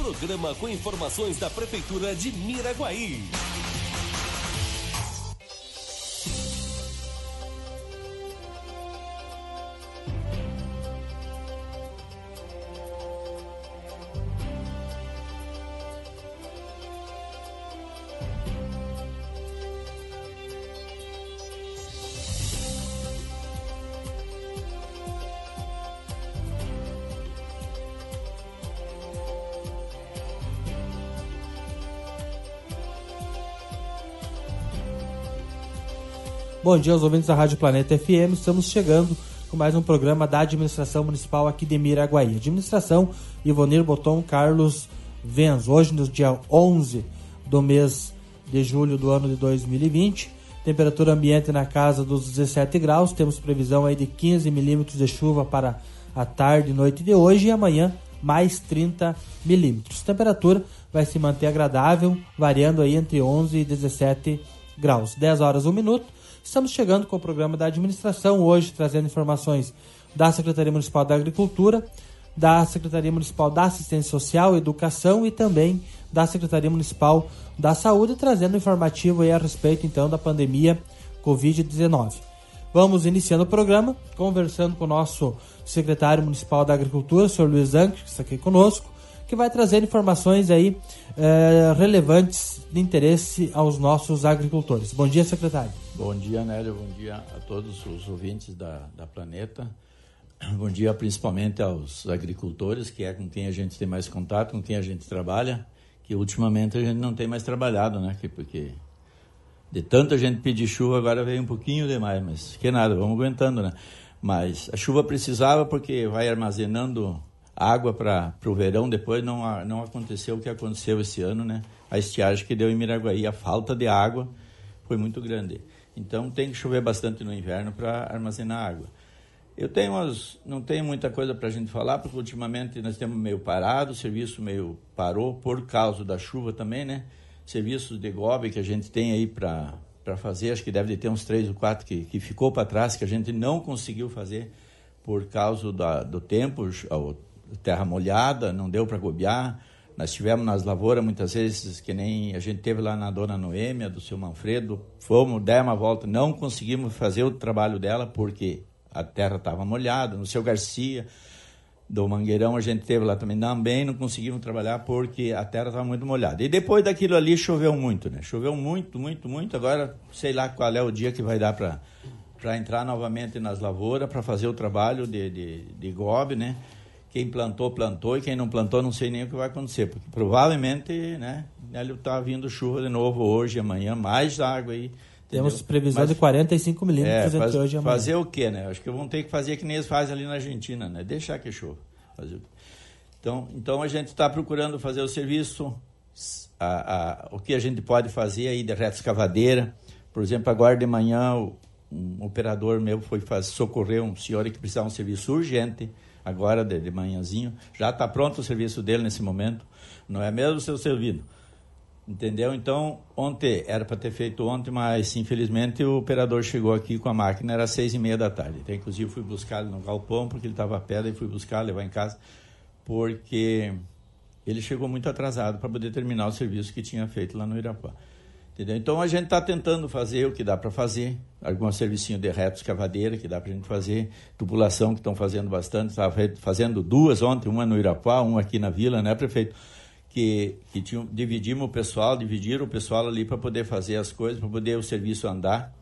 Programa com informações da Prefeitura de Miraguaí. Bom dia aos ouvintes da Rádio Planeta FM, estamos chegando com mais um programa da Administração Municipal aqui de Miraguaí. Administração Ivonir Boton Carlos Venz, hoje no dia 11 do mês de julho do ano de 2020, temperatura ambiente na casa dos 17 graus, temos previsão aí de 15 milímetros de chuva para a tarde e noite de hoje e amanhã mais 30 milímetros. Temperatura vai se manter agradável, variando aí entre 11 e 17 graus. 10 horas 1 minuto. Estamos chegando com o programa da administração, hoje trazendo informações da Secretaria Municipal da Agricultura, da Secretaria Municipal da Assistência Social e Educação e também da Secretaria Municipal da Saúde, trazendo informativo aí a respeito então da pandemia Covid-19. Vamos iniciando o programa, conversando com o nosso secretário municipal da Agricultura, o senhor Luiz Anque, que está aqui conosco, que vai trazer informações aí relevantes de interesse aos nossos agricultores. Bom dia, secretário. Bom dia, Nélio. Bom dia a todos os ouvintes da Planeta. Bom dia principalmente aos agricultores, que é com quem a gente tem mais contato, com quem a gente trabalha, que ultimamente a gente não tem mais trabalhado, né? Porque de tanta gente pedir chuva, agora veio um pouquinho demais, mas que nada, vamos aguentando, né? Mas a chuva precisava porque vai armazenando água para o verão, depois não aconteceu o que aconteceu esse ano, né? A estiagem que deu em Miraguaí, a falta de água foi muito grande. Então tem que chover bastante no inverno para armazenar água. Não tenho muita coisa para a gente falar, porque ultimamente nós temos meio parado, o serviço meio parou por causa da chuva também, né? Serviços de GOB que a gente tem aí para fazer, acho que deve ter uns 3 ou 4 que ficou para trás, que a gente não conseguiu fazer por causa do tempo, terra molhada, não deu para gobear. Nós tivemos nas lavouras muitas vezes, que nem a gente teve lá na Dona Noêmia, do seu Manfredo, demos uma volta, não conseguimos fazer o trabalho dela porque a terra estava molhada. No seu Garcia, do Mangueirão, a gente teve lá também não conseguimos trabalhar porque a terra estava muito molhada. E depois daquilo ali choveu muito, né? Choveu muito, muito, muito. Agora, sei lá qual é o dia que vai dar para entrar novamente nas lavouras, para fazer o trabalho de GOB, né? Quem plantou, plantou, e quem não plantou, não sei nem o que vai acontecer, porque provavelmente, né, está vindo chuva de novo hoje, amanhã, mais água aí. Temos previsão de 45 milímetros entre hoje e amanhã. Fazer o quê, né? Acho que vão ter que fazer que nem eles fazem ali na Argentina, né? Deixar que chova. Então a gente está procurando fazer o serviço, o que a gente pode fazer aí de retroescavadeira. Por exemplo, agora de manhã, um operador meu foi socorrer um senhor que precisava de um serviço urgente, agora de manhãzinho, já está pronto o serviço dele nesse momento, não é mesmo, seu Selvino? Entendeu? Então, era para ter feito ontem, mas infelizmente o operador chegou aqui com a máquina, era 6h30 da tarde. Então, inclusive, fui buscar ele no galpão, porque ele estava a pé, e fui buscar, levar em casa, porque ele chegou muito atrasado para poder terminar o serviço que tinha feito lá no Irapuá. Entendeu? Então a gente está tentando fazer o que dá para fazer, algum servicinho de retroescavadeira que dá para a gente fazer, tubulação que estão fazendo bastante, estava fazendo 2 ontem, uma no Irapuá, uma aqui na vila, né, prefeito? Que dividiram o pessoal ali para poder fazer as coisas, para poder o serviço andar.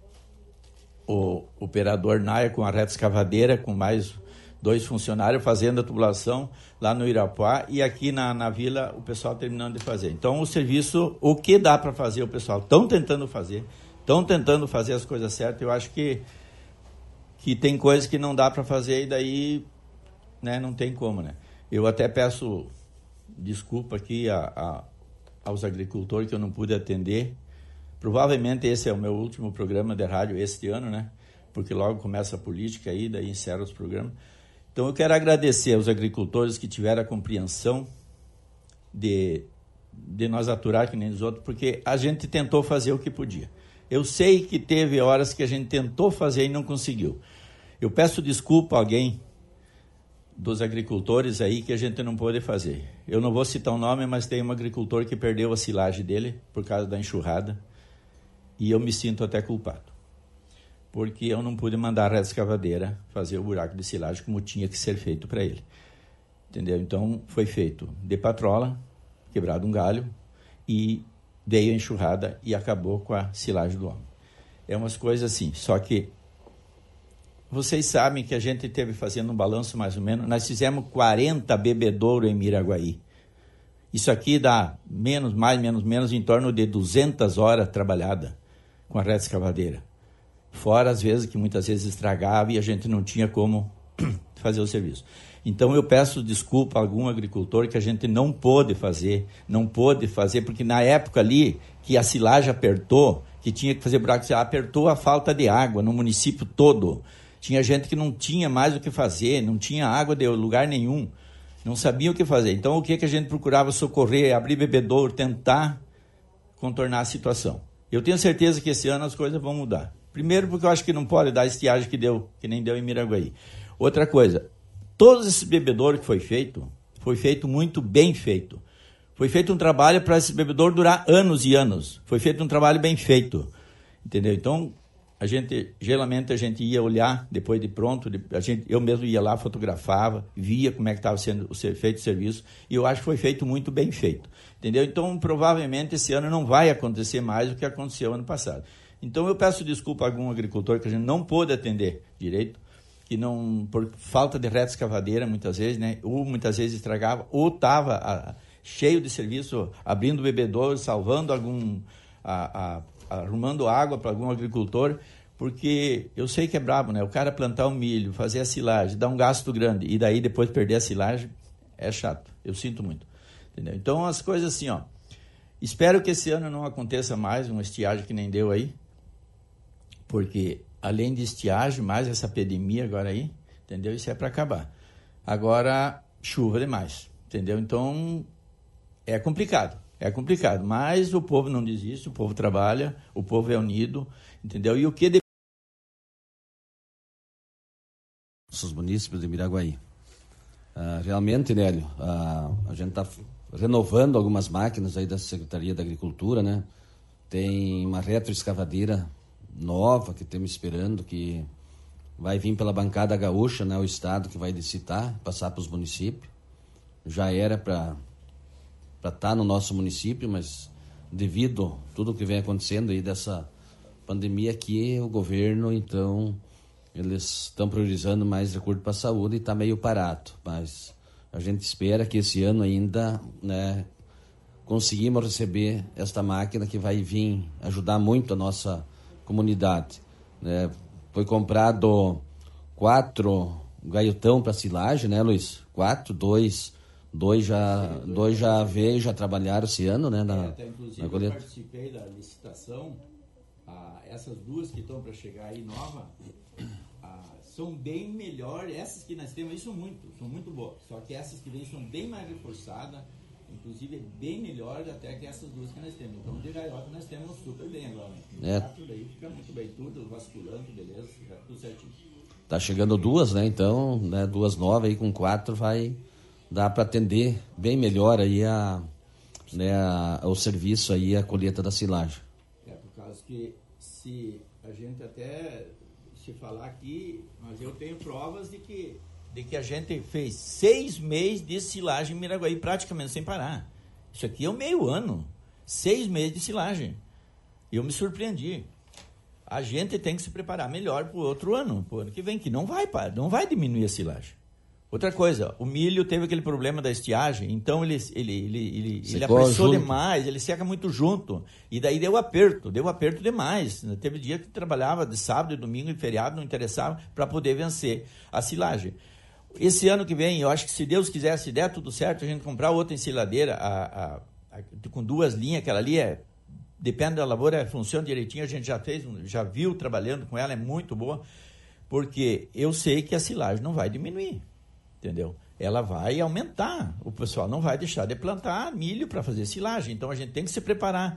O operador Naia com a retroescavadeira, com mais 2 funcionários fazendo a tubulação lá no Irapuá, e aqui na vila o pessoal terminando de fazer. Então o serviço, o que dá para fazer, o pessoal estão tentando fazer as coisas certas. Eu acho que tem coisas que não dá para fazer e daí, né, não tem como, né? Eu até peço desculpa aqui aos agricultores que eu não pude atender. Provavelmente esse é o meu último programa de rádio este ano, né? Porque logo começa a política aí, daí encerra os programas. Então eu quero agradecer aos agricultores que tiveram a compreensão de nós aturar que nem os outros, porque a gente tentou fazer o que podia. Eu sei que teve horas que a gente tentou fazer e não conseguiu. Eu peço desculpa a alguém dos agricultores aí que a gente não pôde fazer. Eu não vou citar o nome, mas tem um agricultor que perdeu a silagem dele por causa da enxurrada, e eu me sinto até culpado, porque eu não pude mandar a reta escavadeira fazer o buraco de silagem como tinha que ser feito para ele. Entendeu? Então, foi feito de patrola, quebrado um galho, e veio a enxurrada e acabou com a silagem do homem. É umas coisas assim, só que vocês sabem que a gente teve fazendo um balanço mais ou menos, nós fizemos 40 bebedouros em Miraguaí. Isso aqui dá menos, em torno de 200 horas trabalhadas com a reta escavadeira. Fora as vezes que muitas vezes estragava e a gente não tinha como fazer o serviço. Então eu peço desculpa a algum agricultor que a gente não pôde fazer, porque na época ali que a silagem apertou, que tinha que fazer buraco, apertou a falta de água no município todo. Tinha gente que não tinha mais o que fazer, não tinha água de lugar nenhum, não sabia o que fazer. Então o que a gente procurava socorrer, abrir bebedouro, tentar contornar a situação. Eu tenho certeza que esse ano as coisas vão mudar. Primeiro porque eu acho que não pode dar estiagem que nem deu em Miraguaí. Outra coisa, todos esses bebedouros que foi feito muito bem feito. Foi feito um trabalho para esse bebedouro durar anos e anos. Foi feito um trabalho bem feito. Entendeu? Então, geralmente a gente ia olhar depois de pronto, eu mesmo ia lá, fotografava, via como é que estava sendo feito o serviço, e eu acho que foi feito muito bem feito. Entendeu? Então, provavelmente esse ano não vai acontecer mais o que aconteceu ano passado. Então, eu peço desculpa a algum agricultor que a gente não pôde atender direito, que não, por falta de reta escavadeira muitas vezes, né? Ou muitas vezes estragava, ou estava cheio de serviço, abrindo bebedouro, salvando arrumando água para algum agricultor, porque eu sei que é brabo, né? O cara plantar o milho, fazer a silagem, dar um gasto grande, e daí depois perder a silagem, é chato, eu sinto muito. Entendeu? Então as coisas assim, espero que esse ano não aconteça mais uma estiagem que nem deu aí, porque além de estiagem, mais essa epidemia agora aí, entendeu? Isso é para acabar. Agora, chuva demais, entendeu? Então, é complicado, mas o povo não desiste, o povo trabalha, o povo é unido, entendeu? E o que... Os munícipes de Miraguaí. Realmente, Nélio, a gente está renovando algumas máquinas aí da Secretaria da Agricultura, né? Tem uma retroescavadeira nova que estamos esperando, que vai vir pela bancada gaúcha, né, o estado que vai licitar, passar para os municípios. Já era para estar no nosso município, mas devido a tudo que vem acontecendo aí dessa pandemia aqui, o governo, então, eles estão priorizando mais recursos para a saúde e está meio parado. Mas a gente espera que esse ano ainda, né, conseguimos receber esta máquina que vai vir ajudar muito a nossa comunidade, né? Foi comprado 4 gaiotão para silagem, né, Luiz? 4, 2 já veio, já trabalharam esse ano, né? Inclusive eu participei da licitação, essas duas que estão para chegar aí nova, são bem melhores, essas que nós temos aí são muito boas, só que essas que vêm são bem mais reforçadas, inclusive é bem melhor até que essas duas que nós temos. Então, de gaiota nós temos super bem agora. Tudo aí fica muito bem, tudo vasculhando, beleza, já tudo certinho. Tá chegando duas, né? Então, né, 2 novas aí com 4 vai dar para atender bem melhor aí o serviço aí, a colheita da silagem. Por causa que se a gente até se falar aqui, mas eu tenho provas de que a gente fez 6 meses de silagem em Miraguaí, praticamente sem parar. Isso aqui é um meio ano. 6 meses de silagem. Eu me surpreendi. A gente tem que se preparar melhor para o outro ano, para o ano que vem, que não vai diminuir a silagem. Outra coisa, o milho teve aquele problema da estiagem, então ele apressou demais, ele seca muito junto, e daí deu aperto demais. Teve dia que trabalhava de sábado e domingo e feriado, não interessava, para poder vencer a silagem. Esse ano que vem, eu acho que se Deus quiser, se der tudo certo, a gente comprar outra ensiladeira com 2 linhas, aquela ali depende da lavoura, funciona direitinho, a gente já viu trabalhando com ela, é muito boa, porque eu sei que a silagem não vai diminuir, entendeu? Ela vai aumentar, o pessoal não vai deixar de plantar milho para fazer silagem, então a gente tem que se preparar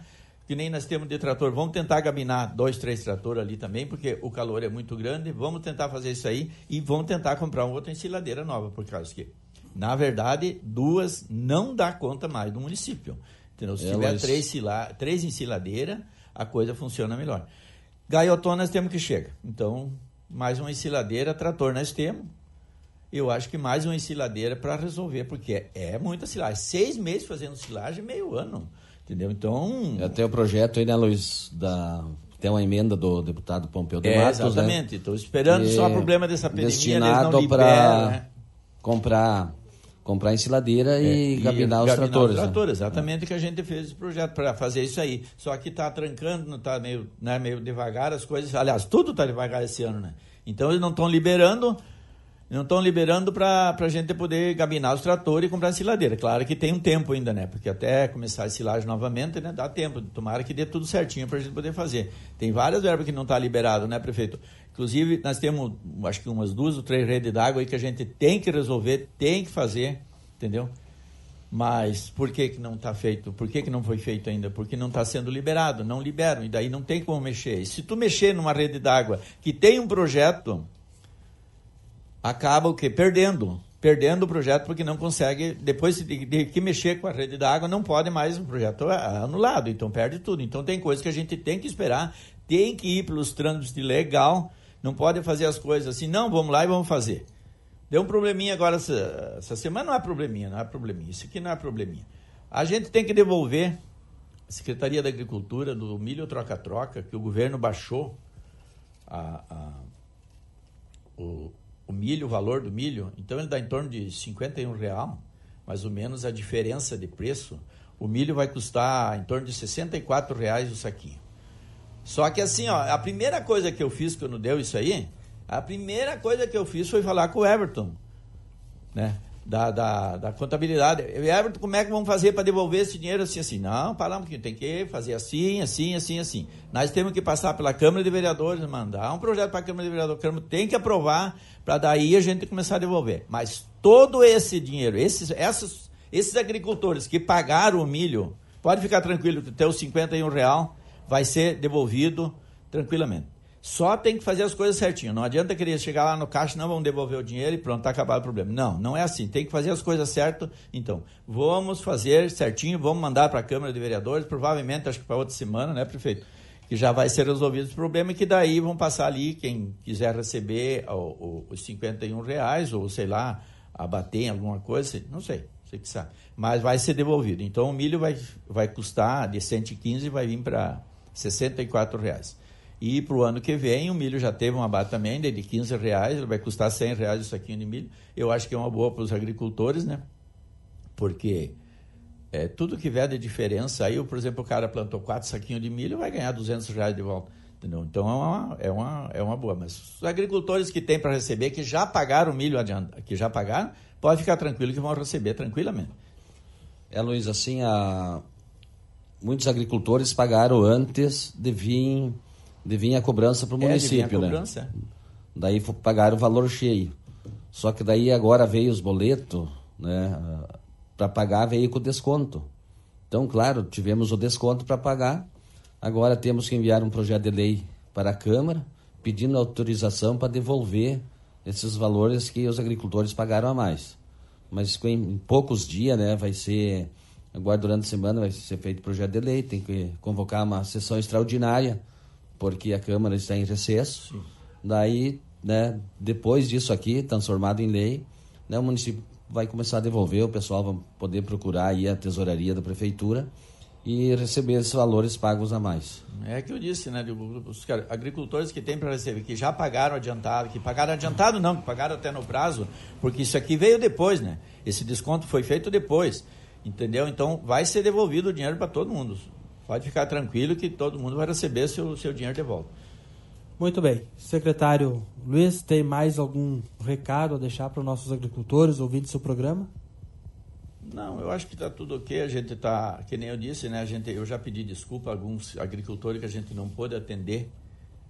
que nem nós temos de trator, vamos tentar gabinar 2, 3 tratores ali também, porque o calor é muito grande, vamos tentar fazer isso aí e vamos tentar comprar uma outra ensiladeira nova, por causa que, na verdade, 2 não dá conta mais do município. Entendeu? Se tiver 3 ensiladeiras, a coisa funciona melhor. Gaiotão nós temos que chegar. Então, mais uma ensiladeira, trator nós temos. Eu acho que mais uma ensiladeira para resolver, porque é muita silagem. 6 meses fazendo silagem, meio ano. Entendeu? Então... Até o projeto aí, né, Luiz, tem uma emenda do deputado Pompeu de Matos, exatamente. Né? Estou esperando só o problema dessa pandemia, destinado eles não liberam, né? comprar ensiladeira e gabinar os tratores. Exatamente que a gente fez esse projeto para fazer isso aí. Só que está trancando, está meio devagar as coisas. Aliás, tudo está devagar esse ano, né? Então eles não estão liberando para a gente poder gabinar os tratores e comprar ensiladeira. Claro que tem um tempo ainda, né? Porque até começar a silagem novamente, né? Dá tempo. Tomara que dê tudo certinho para a gente poder fazer. Tem várias verbas que não está liberado, né, prefeito? Inclusive, nós temos, acho que umas 2 ou 3 redes d'água aí que a gente tem que resolver, tem que fazer, entendeu? Mas por que não está feito? Por que não foi feito ainda? Porque não está sendo liberado, não liberam, e daí não tem como mexer. E se tu mexer numa rede d'água que tem um projeto, acaba o quê? Perdendo o projeto, porque não consegue, depois de que mexer com a rede d'água, não pode mais, o projeto é anulado, então perde tudo. Então tem coisas que a gente tem que esperar, tem que ir pelos trâmites de legal, não pode fazer as coisas assim, não, vamos lá e vamos fazer. Deu um probleminha agora, essa semana não é probleminha, isso aqui não é probleminha. A gente tem que devolver a Secretaria da Agricultura do milho troca-troca, que o governo baixou o milho, o valor do milho, então ele dá em torno de R$51, mais ou menos a diferença de preço. O milho vai custar em torno de R$64 o saquinho. Só que assim, ó, a primeira coisa que eu fiz quando deu isso aí, foi falar com o Everton, né, da contabilidade. Everton, como é que vamos fazer para devolver esse dinheiro assim? Não, falamos que tem que fazer assim. Nós temos que passar pela Câmara de Vereadores, mandar um projeto para a Câmara de Vereadores, a Câmara tem que aprovar, para daí a gente começar a devolver. Mas todo esse dinheiro, esses agricultores que pagaram o milho, pode ficar tranquilo que até os R$51 vai ser devolvido tranquilamente. Só tem que fazer as coisas certinho. Não adianta querer chegar lá no caixa, não vão devolver o dinheiro e pronto, está acabado o problema. Não é assim. Tem que fazer as coisas certas. Então, vamos fazer certinho, vamos mandar para a Câmara de Vereadores, provavelmente, acho que para outra semana, né, prefeito? Que já vai ser resolvido esse problema e que daí vão passar ali, quem quiser receber os R$51, ou sei lá, abater em alguma coisa, não sei, você que sabe. Mas vai ser devolvido. Então, o milho vai custar de 115 e vai vir para R$64. E para o ano que vem, o milho já teve um abate também de R$15, ele vai custar R$100 o saquinho de milho. Eu acho que é uma boa para os agricultores, né? Porque tudo que vier de diferença, aí, por exemplo, o cara plantou 4 saquinhos de milho, vai ganhar R$200 de volta. Entendeu? Então é uma boa. Mas os agricultores que têm para receber, que já pagaram o milho que já pagaram, pode ficar tranquilo que vão receber tranquilamente. Luiz, assim, muitos agricultores pagaram antes de vir a cobrança para o município, né? Daí pagaram o valor cheio. Só que daí agora veio os boletos, né? Para pagar veio com desconto. Então, claro, tivemos o desconto para pagar. Agora temos que enviar um projeto de lei para a Câmara, pedindo autorização para devolver esses valores que os agricultores pagaram a mais. Mas em poucos dias, né? Vai ser, agora durante a semana vai ser feito o projeto de lei, tem que convocar uma sessão extraordinária, porque a Câmara está em recesso. Sim. Daí, né, depois disso aqui, transformado em lei, né, o município vai começar a devolver, o pessoal vai poder procurar aí a tesouraria da prefeitura e receber esses valores pagos a mais. É que eu disse, né, os agricultores que têm para receber, que já pagaram adiantado, que pagaram adiantado não, que pagaram até no prazo, porque isso aqui veio depois, né? Esse desconto foi feito depois, entendeu? Então vai ser devolvido o dinheiro para todo mundo. Pode ficar tranquilo que todo mundo vai receber seu dinheiro de volta. Muito bem. Secretário Luiz, tem mais algum recado a deixar para os nossos agricultores ouvindo seu programa? Não, eu acho que está tudo ok. A gente está, que nem eu disse, né? Eu já pedi desculpa a alguns agricultores que a gente não pôde atender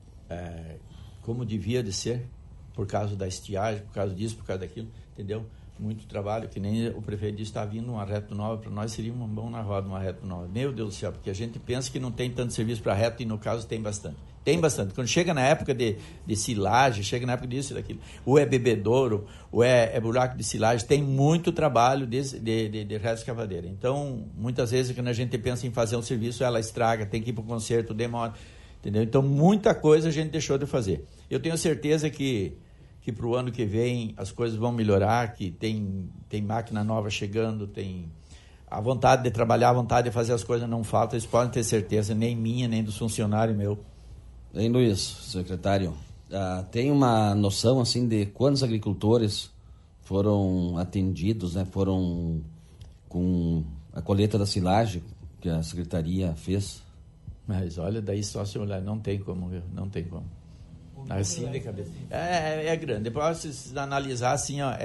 como devia de ser, por causa da estiagem, por causa disso, por causa daquilo, entendeu? muito trabalho, que nem o prefeito disse, está vindo uma reto nova, para nós seria uma mão na roda, uma reto nova. Meu Deus do céu, porque a gente pensa que não tem tanto serviço para reto, e no caso tem bastante. Tem bastante. Quando chega na época de silagem, chega na época disso e daquilo, ou é bebedouro, ou é buraco de silagem, tem muito trabalho de reto escavadeira. Então, muitas vezes, quando a gente pensa em fazer um serviço, ela estraga, tem que ir para o conserto, demora, entendeu? Então, muita coisa a gente deixou de fazer. Eu tenho certeza que para o ano que vem as coisas vão melhorar, que tem máquina nova chegando, tem a vontade de trabalhar, a vontade de fazer as coisas não falta, eles podem ter certeza, nem minha, nem dos funcionários meu. Hein, Luiz, secretário, tem uma noção assim de quantos agricultores foram atendidos, né, foram com a colheita da silagem que a secretaria fez? Mas olha, daí só se olhar, não tem como. Assim de cabeça. É grande. Depois se analisar assim, ó,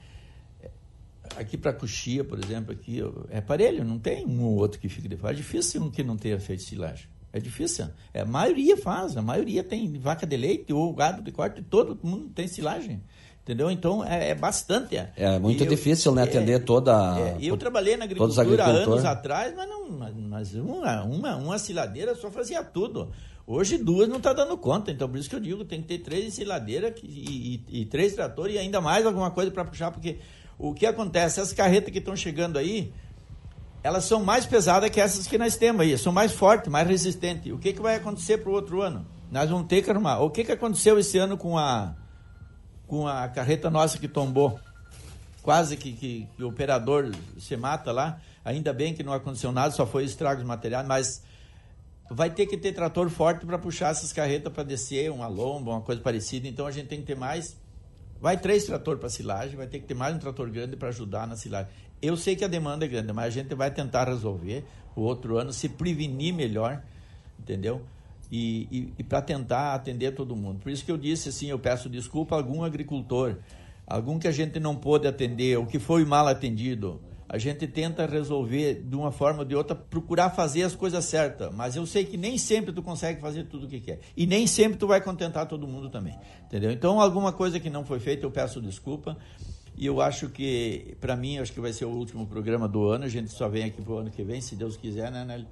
aqui para Coxia, por exemplo, aqui é parelho, não tem um ou outro que fica de fora. É difícil um que não tenha feito silagem. É difícil. A maioria faz, a maioria tem vaca de leite ou gado de corte, todo mundo tem silagem. Entendeu? Então é bastante. É muito difícil, né, atender toda. Eu trabalhei na agricultura há anos atrás, mas uma siladeira só fazia tudo. Hoje 2 não está dando conta, então por isso que eu digo, tem que ter 3 siladeiras e 3 tratores e ainda mais alguma coisa para puxar, porque o que acontece, essas carretas que estão chegando aí, elas são mais pesadas que essas que nós temos aí, são mais fortes, mais resistentes. O que vai acontecer para o outro ano? Nós vamos ter que arrumar. O que aconteceu esse ano com a carreta nossa que tombou? Quase que o operador se mata lá, ainda bem que não aconteceu nada, só foi estragos materiais, mas vai ter que ter trator forte para puxar essas carretas para descer, uma lomba, uma coisa parecida. Então a gente tem que ter mais. Vai 3 tratores para silagem, vai ter que ter mais um trator grande para ajudar na silagem. Eu sei que a demanda é grande, mas a gente vai tentar resolver o outro ano, se prevenir melhor, entendeu? E para tentar atender todo mundo. Por isso que eu disse assim, eu peço desculpa a algum agricultor, algum que a gente não pôde atender, ou que foi mal atendido. A gente tenta resolver de uma forma ou de outra, procurar fazer as coisas certas. Mas eu sei que nem sempre tu consegue fazer tudo o que quer. E nem sempre tu vai contentar todo mundo também. Entendeu? Então, alguma coisa que não foi feita, eu peço desculpa. E eu acho que, para mim, acho que vai ser o último programa do ano. A gente só vem aqui para o ano que vem, se Deus quiser, né, Nélio?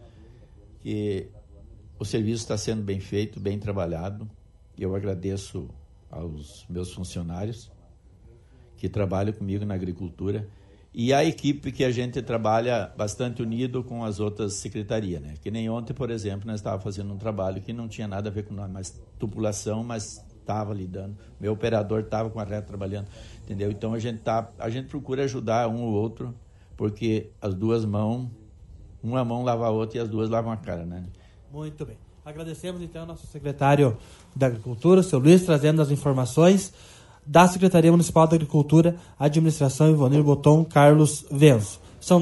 Que o serviço está sendo bem feito, bem trabalhado. Eu agradeço aos meus funcionários que trabalham comigo na agricultura. E a equipe que a gente trabalha bastante unido com as outras secretarias, né? Que nem ontem, por exemplo, nós estávamos fazendo um trabalho que não tinha nada a ver com nós, mas tubulação, mas estava lidando. Meu operador estava com a reta trabalhando, entendeu? Então a gente procura ajudar um ou outro, porque as duas mãos, uma mão lava a outra e as duas lavam a cara, né? Muito bem. Agradecemos então ao nosso secretário da Agricultura, seu Luiz, trazendo as informações da Secretaria Municipal da Agricultura, Administração Ivonir Boton Carlos Venzo. São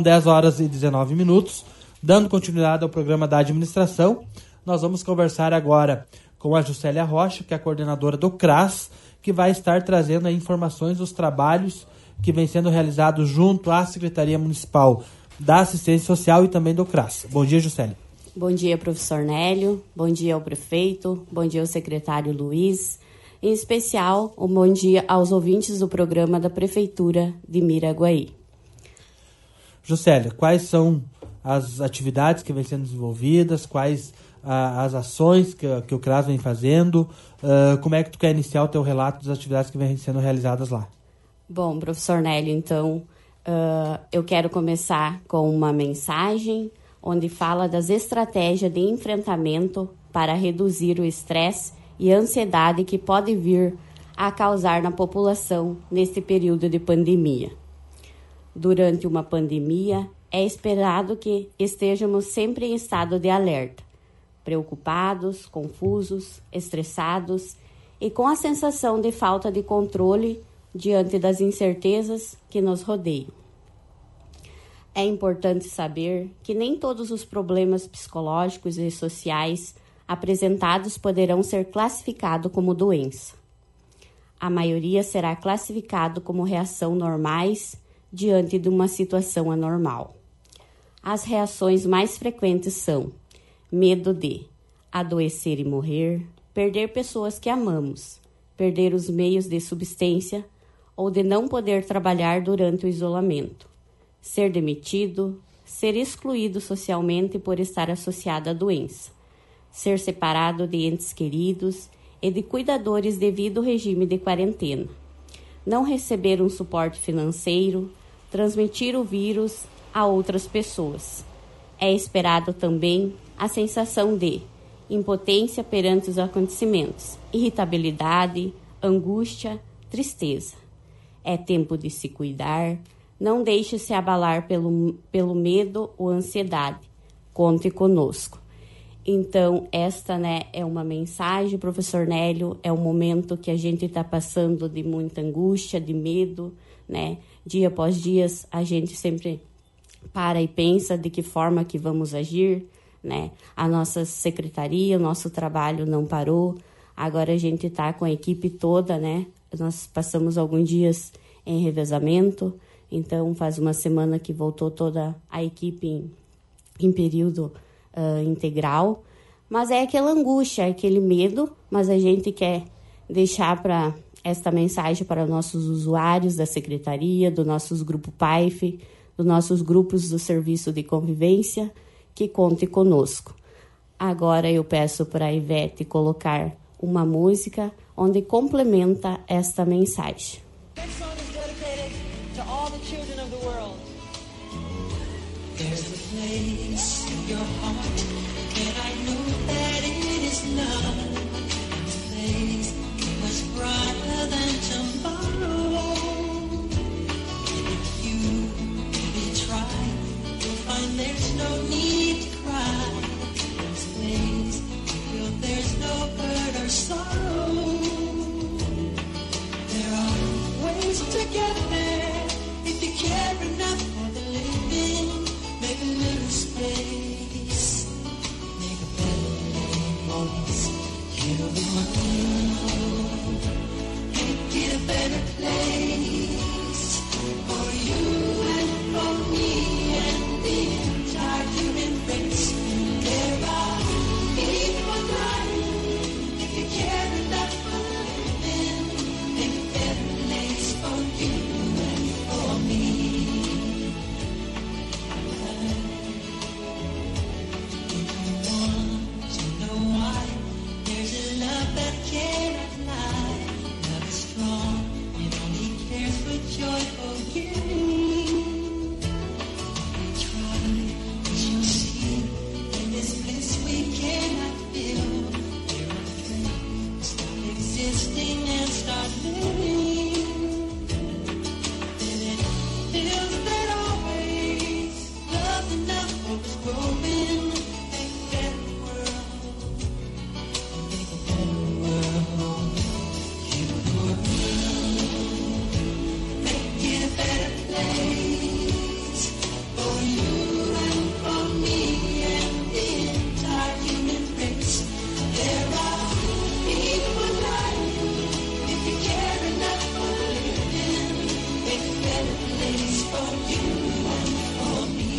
10h19. Dando continuidade ao programa da administração, nós vamos conversar agora com a Juscelia Rocha, que é a coordenadora do CRAS, que vai estar trazendo aí informações dos trabalhos que vêm sendo realizados junto à Secretaria Municipal da Assistência Social e também do CRAS. Bom dia, Juscelia. Bom dia, professor Nélio. Bom dia ao prefeito. Bom dia ao secretário Luiz. Em especial, um bom dia aos ouvintes do programa da Prefeitura de Miraguaí. Juscelia, quais são as atividades que vêm sendo desenvolvidas, quais as ações que o CRAS vem fazendo, como é que tu quer iniciar o teu relato das atividades que vêm sendo realizadas lá? Bom, professor Nélio, então, eu quero começar com uma mensagem onde fala das estratégias de enfrentamento para reduzir o estresse e a ansiedade que pode vir a causar na população neste período de pandemia. Durante uma pandemia, é esperado que estejamos sempre em estado de alerta, preocupados, confusos, estressados e com a sensação de falta de controle diante das incertezas que nos rodeiam. É importante saber que nem todos os problemas psicológicos e sociais apresentados poderão ser classificados como doença. A maioria será classificado como reação normais diante de uma situação anormal. As reações mais frequentes são medo de adoecer e morrer, perder pessoas que amamos, perder os meios de subsistência ou de não poder trabalhar durante o isolamento, ser demitido, ser excluído socialmente por estar associado à doença, ser separado de entes queridos e de cuidadores devido ao regime de quarentena, não receber um suporte financeiro, transmitir o vírus a outras pessoas. É esperado também a sensação de impotência perante os acontecimentos, irritabilidade, angústia, tristeza. É tempo de se cuidar, não deixe se abalar pelo medo ou ansiedade. Conte conosco. Então, esta, é uma mensagem, professor Nélio, é um momento que a gente está passando de muita angústia, de medo, Dia após dia, a gente sempre para e pensa de que forma que vamos agir, A nossa secretaria, o nosso trabalho não parou. Agora a gente está com a equipe toda, Nós passamos alguns dias em revezamento, então faz uma semana que voltou toda a equipe em período integral. Mas é aquela angústia, é aquele medo, mas a gente quer deixar esta mensagem para nossos usuários da secretaria, do nossos grupo PAIF, dos nossos grupos do serviço de convivência, que conte conosco. Agora eu peço para a Ivete colocar uma música onde complementa esta mensagem. This song is dedicated to all the children of the world. There's a place in your heart, and I know that it is love. This place is brighter than tomorrow. If you really try, you'll find there's no need to cry. This place, feel there's no hurt or sorrow. There are ways to get there if you care enough for the living. Make a little space, make a better place. Heal the world, make it a better place for you and for me and the entire human race. There are people dying if you care enough for the living. Make a better place for you and for me. If you want to know why, there's a love that cannot lie. Love is strong, it only cares for joyful giving. We try, we shall see. In this bliss we cannot feel. We're afraid, stop existing and start living. Then it feels that always love enough hope is growing. Make a better world, make a better world. Heal the world, make it a better place for you and for me and the entire human race. There are people dying if you care enough for living. Make a better place for you and for me.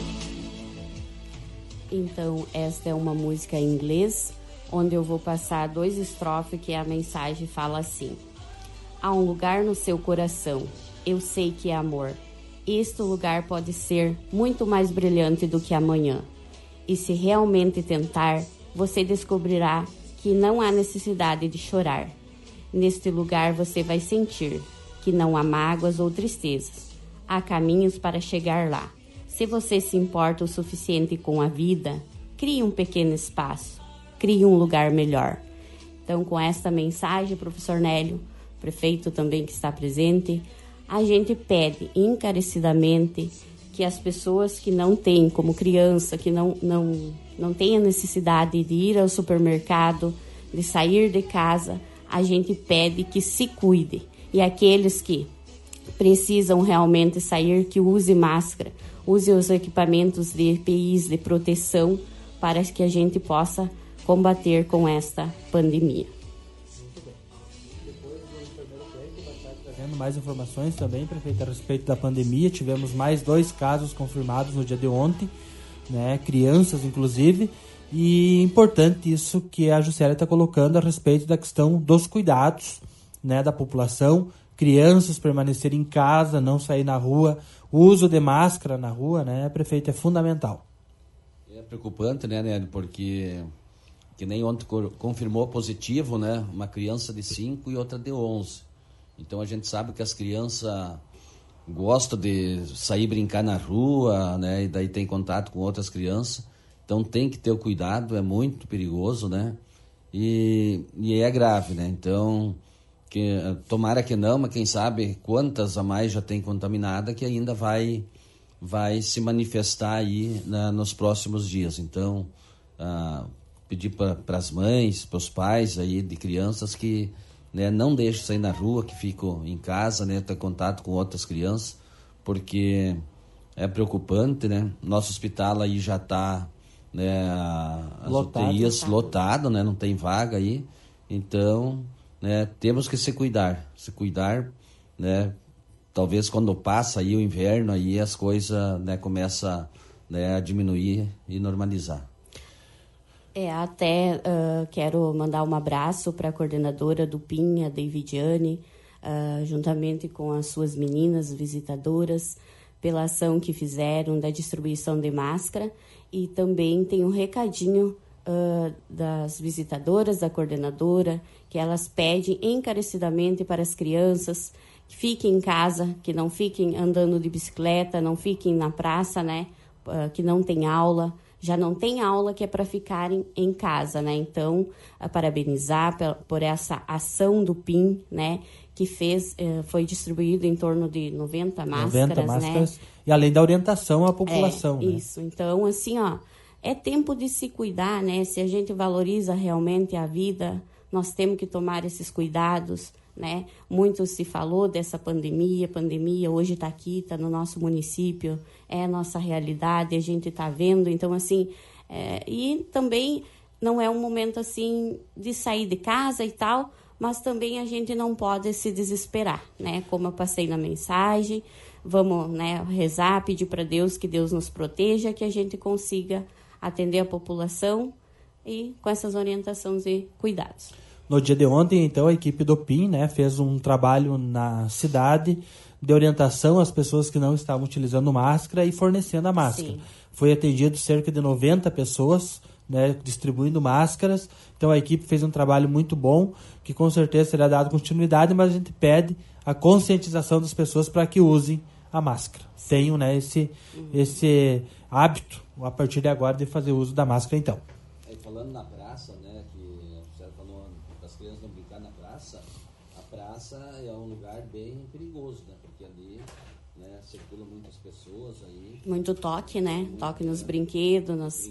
Então, esta é uma música em inglês, onde eu vou passar 2 estrofes que a mensagem fala assim: há um lugar no seu coração, eu sei que é amor. Este lugar pode ser muito mais brilhante do que amanhã. E se realmente tentar, você descobrirá que não há necessidade de chorar. Neste lugar você vai sentir que não há mágoas ou tristezas. Há caminhos para chegar lá. Se você se importa o suficiente com a vida, crie um pequeno espaço, crie um lugar melhor. Então, com esta mensagem, professor Nélio, prefeito também que está presente, a gente pede encarecidamente que as pessoas que não têm, como criança, que não têm a necessidade de ir ao supermercado, de sair de casa, a gente pede que se cuide. E aqueles que precisam realmente sair, que use máscara, use os equipamentos de EPIs, de proteção, para que a gente possa combater com esta pandemia. Trazendo mais informações também, prefeito, a respeito da pandemia. Tivemos mais 2 casos confirmados no dia de ontem, crianças inclusive, e importante isso que a Juscelia está colocando a respeito da questão dos cuidados, da população, crianças permanecerem em casa, não sair na rua. O uso de máscara na rua, né, prefeito, é fundamental. É preocupante, né, Nélio, porque que nem ontem confirmou positivo, né, uma criança de 5 e outra de 11. Então a gente sabe que as crianças gostam de sair brincar na rua, né, e daí tem contato com outras crianças. Então tem que ter o cuidado, é muito perigoso, né, e é grave, né. Então, tomara que não, mas quem sabe quantas a mais já tem contaminada que ainda vai se manifestar aí nos próximos dias. Então, pedir para as mães, para os pais aí de crianças que, né, não deixem sair na rua, que ficam em casa, né, ter contato com outras crianças, porque é preocupante, né? Nosso hospital aí já está, né, as UTIs lotado, né, não tem vaga aí. Então, né, temos que se cuidar, né? Talvez quando passa aí o inverno, aí as coisas, né, começam, né, a diminuir e normalizar. Até quero mandar um abraço para a coordenadora do PIN, a Davidiane, juntamente com as suas meninas visitadoras, pela ação que fizeram da distribuição de máscara. E também tem um recadinho das visitadoras, da coordenadora, que elas pedem encarecidamente para as crianças que fiquem em casa, que não fiquem andando de bicicleta, não fiquem na praça, né? Que não tem aula. Já não tem aula, que é para ficarem em casa, né? Então, parabenizar por essa ação do PIN, né? Que foi distribuído em torno de 90 máscaras, né? E além da orientação à população, né? Isso. Então, assim, é tempo de se cuidar, né? Se a gente valoriza realmente a vida, nós temos que tomar esses cuidados, né? Muito se falou dessa pandemia hoje está aqui, está no nosso município, é a nossa realidade, a gente está vendo. Então, assim, e também não é um momento, assim, de sair de casa e tal, mas também a gente não pode se desesperar, né? Como eu passei na mensagem, vamos, né, rezar, pedir para Deus que Deus nos proteja, que a gente consiga atender a população e com essas orientações e cuidados. No dia de ontem, então, a equipe do PIN, né, fez um trabalho na cidade de orientação às pessoas que não estavam utilizando máscara e fornecendo a máscara. Sim. Foi atendido cerca de 90 pessoas, né, distribuindo máscaras. Então a equipe fez um trabalho muito bom, que com certeza será dado continuidade, mas a gente pede a conscientização das pessoas para que usem a máscara. Tenham, né, esse hábito, a partir de agora, de fazer uso da máscara, então. Falando na praça, né, que você falou das crianças não brincar na praça, a praça é um lugar bem perigoso, né, porque ali, né, circulam muitas pessoas aí. Muito toque, né? Toque nos brinquedos, nos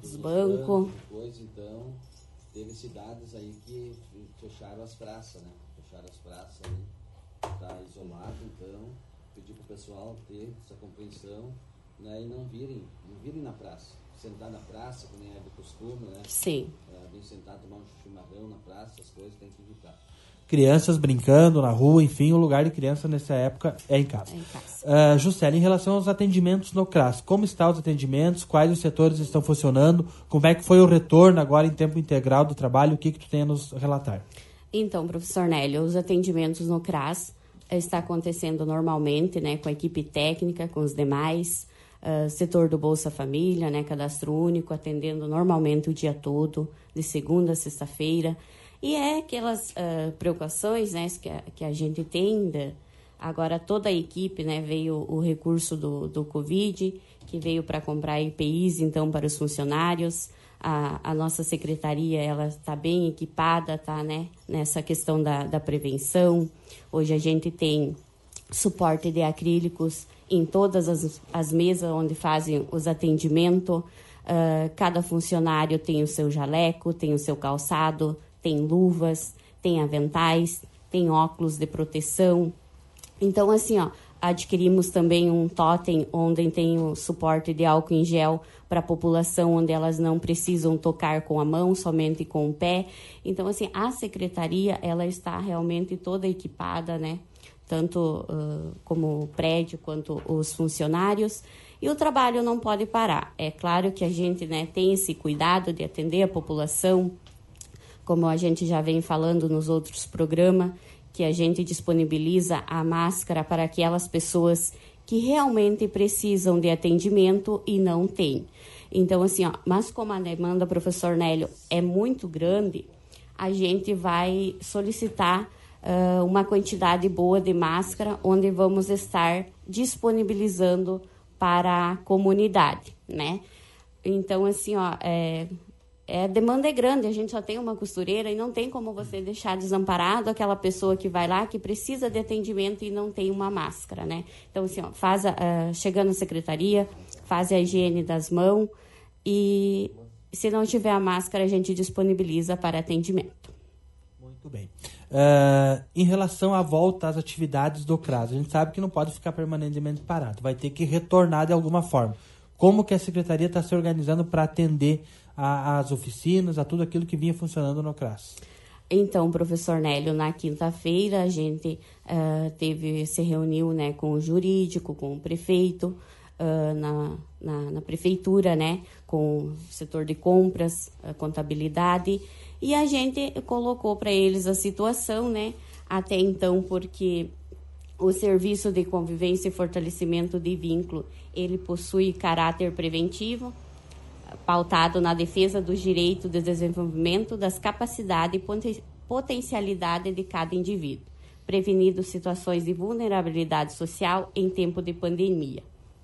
bancos. Então, teve cidades aí que fecharam as praças, né? Fecharam as praças aí, tá isolado, então, pedir pro pessoal ter essa compreensão, né, e não virem na praça. Sentar na praça, como é do costume, né? Sim. Vir sentar, tomar um chimarrão na praça, as coisas tem que evitar. Crianças brincando na rua, enfim, o lugar de criança nessa época é em casa. Juscelia, em relação aos atendimentos no CRAS, como estão os atendimentos, quais os setores estão funcionando, como é que foi o retorno agora em tempo integral do trabalho, o que tu tem a nos relatar? Então, professor Nélio, os atendimentos no CRAS está acontecendo normalmente, né, com a equipe técnica, com os demais, setor do Bolsa Família, né, cadastro único, atendendo normalmente o dia todo, de segunda a sexta-feira. E aquelas preocupações, né, que a gente tem. Agora toda a equipe, né, veio o recurso do Covid, que veio para comprar EPIs, então, para os funcionários. A nossa secretaria, ela está bem equipada, tá, né, nessa questão da prevenção. Hoje a gente tem suporte de acrílicos em todas as mesas onde fazem os atendimentos. Cada funcionário tem o seu jaleco, tem o seu calçado, tem luvas, tem aventais, tem óculos de proteção. Então, assim, adquirimos também um totem onde tem o suporte de álcool em gel para a população, onde elas não precisam tocar com a mão, somente com o pé. Então, assim, a secretaria, ela está realmente toda equipada, né? Tanto como o prédio quanto os funcionários. E o trabalho não pode parar. É claro que a gente, né, tem esse cuidado de atender a população, como a gente já vem falando nos outros programas, que a gente disponibiliza a máscara para aquelas pessoas que realmente precisam de atendimento e não têm. Então, assim, mas como a demanda, professor Nélio, é muito grande, a gente vai solicitar uma quantidade boa de máscara, onde vamos estar disponibilizando para a comunidade, né? Então, assim, a demanda é grande, a gente só tem uma costureira e não tem como você deixar desamparado aquela pessoa que vai lá, que precisa de atendimento e não tem uma máscara, né? Então, assim, chegando na secretaria, faz a higiene das mãos e, se não tiver a máscara, a gente disponibiliza para atendimento. Muito bem. Em relação à volta às atividades do CRAS, a gente sabe que não pode ficar permanentemente parado, vai ter que retornar de alguma forma. Como que a Secretaria está se organizando para atender às oficinas, a tudo aquilo que vinha funcionando no CRAS? Então, professor Nélio, na quinta-feira a gente se reuniu, né, com o jurídico, com o prefeito, na prefeitura, né, com o setor de compras, contabilidade, e a gente colocou para eles a situação, né, até então, porque o serviço de convivência e fortalecimento de vínculo, ele possui caráter preventivo, pautado na defesa dos direitos de desenvolvimento das capacidades e potencialidade de cada indivíduo, prevenindo situações de vulnerabilidade social em tempo de pandemia.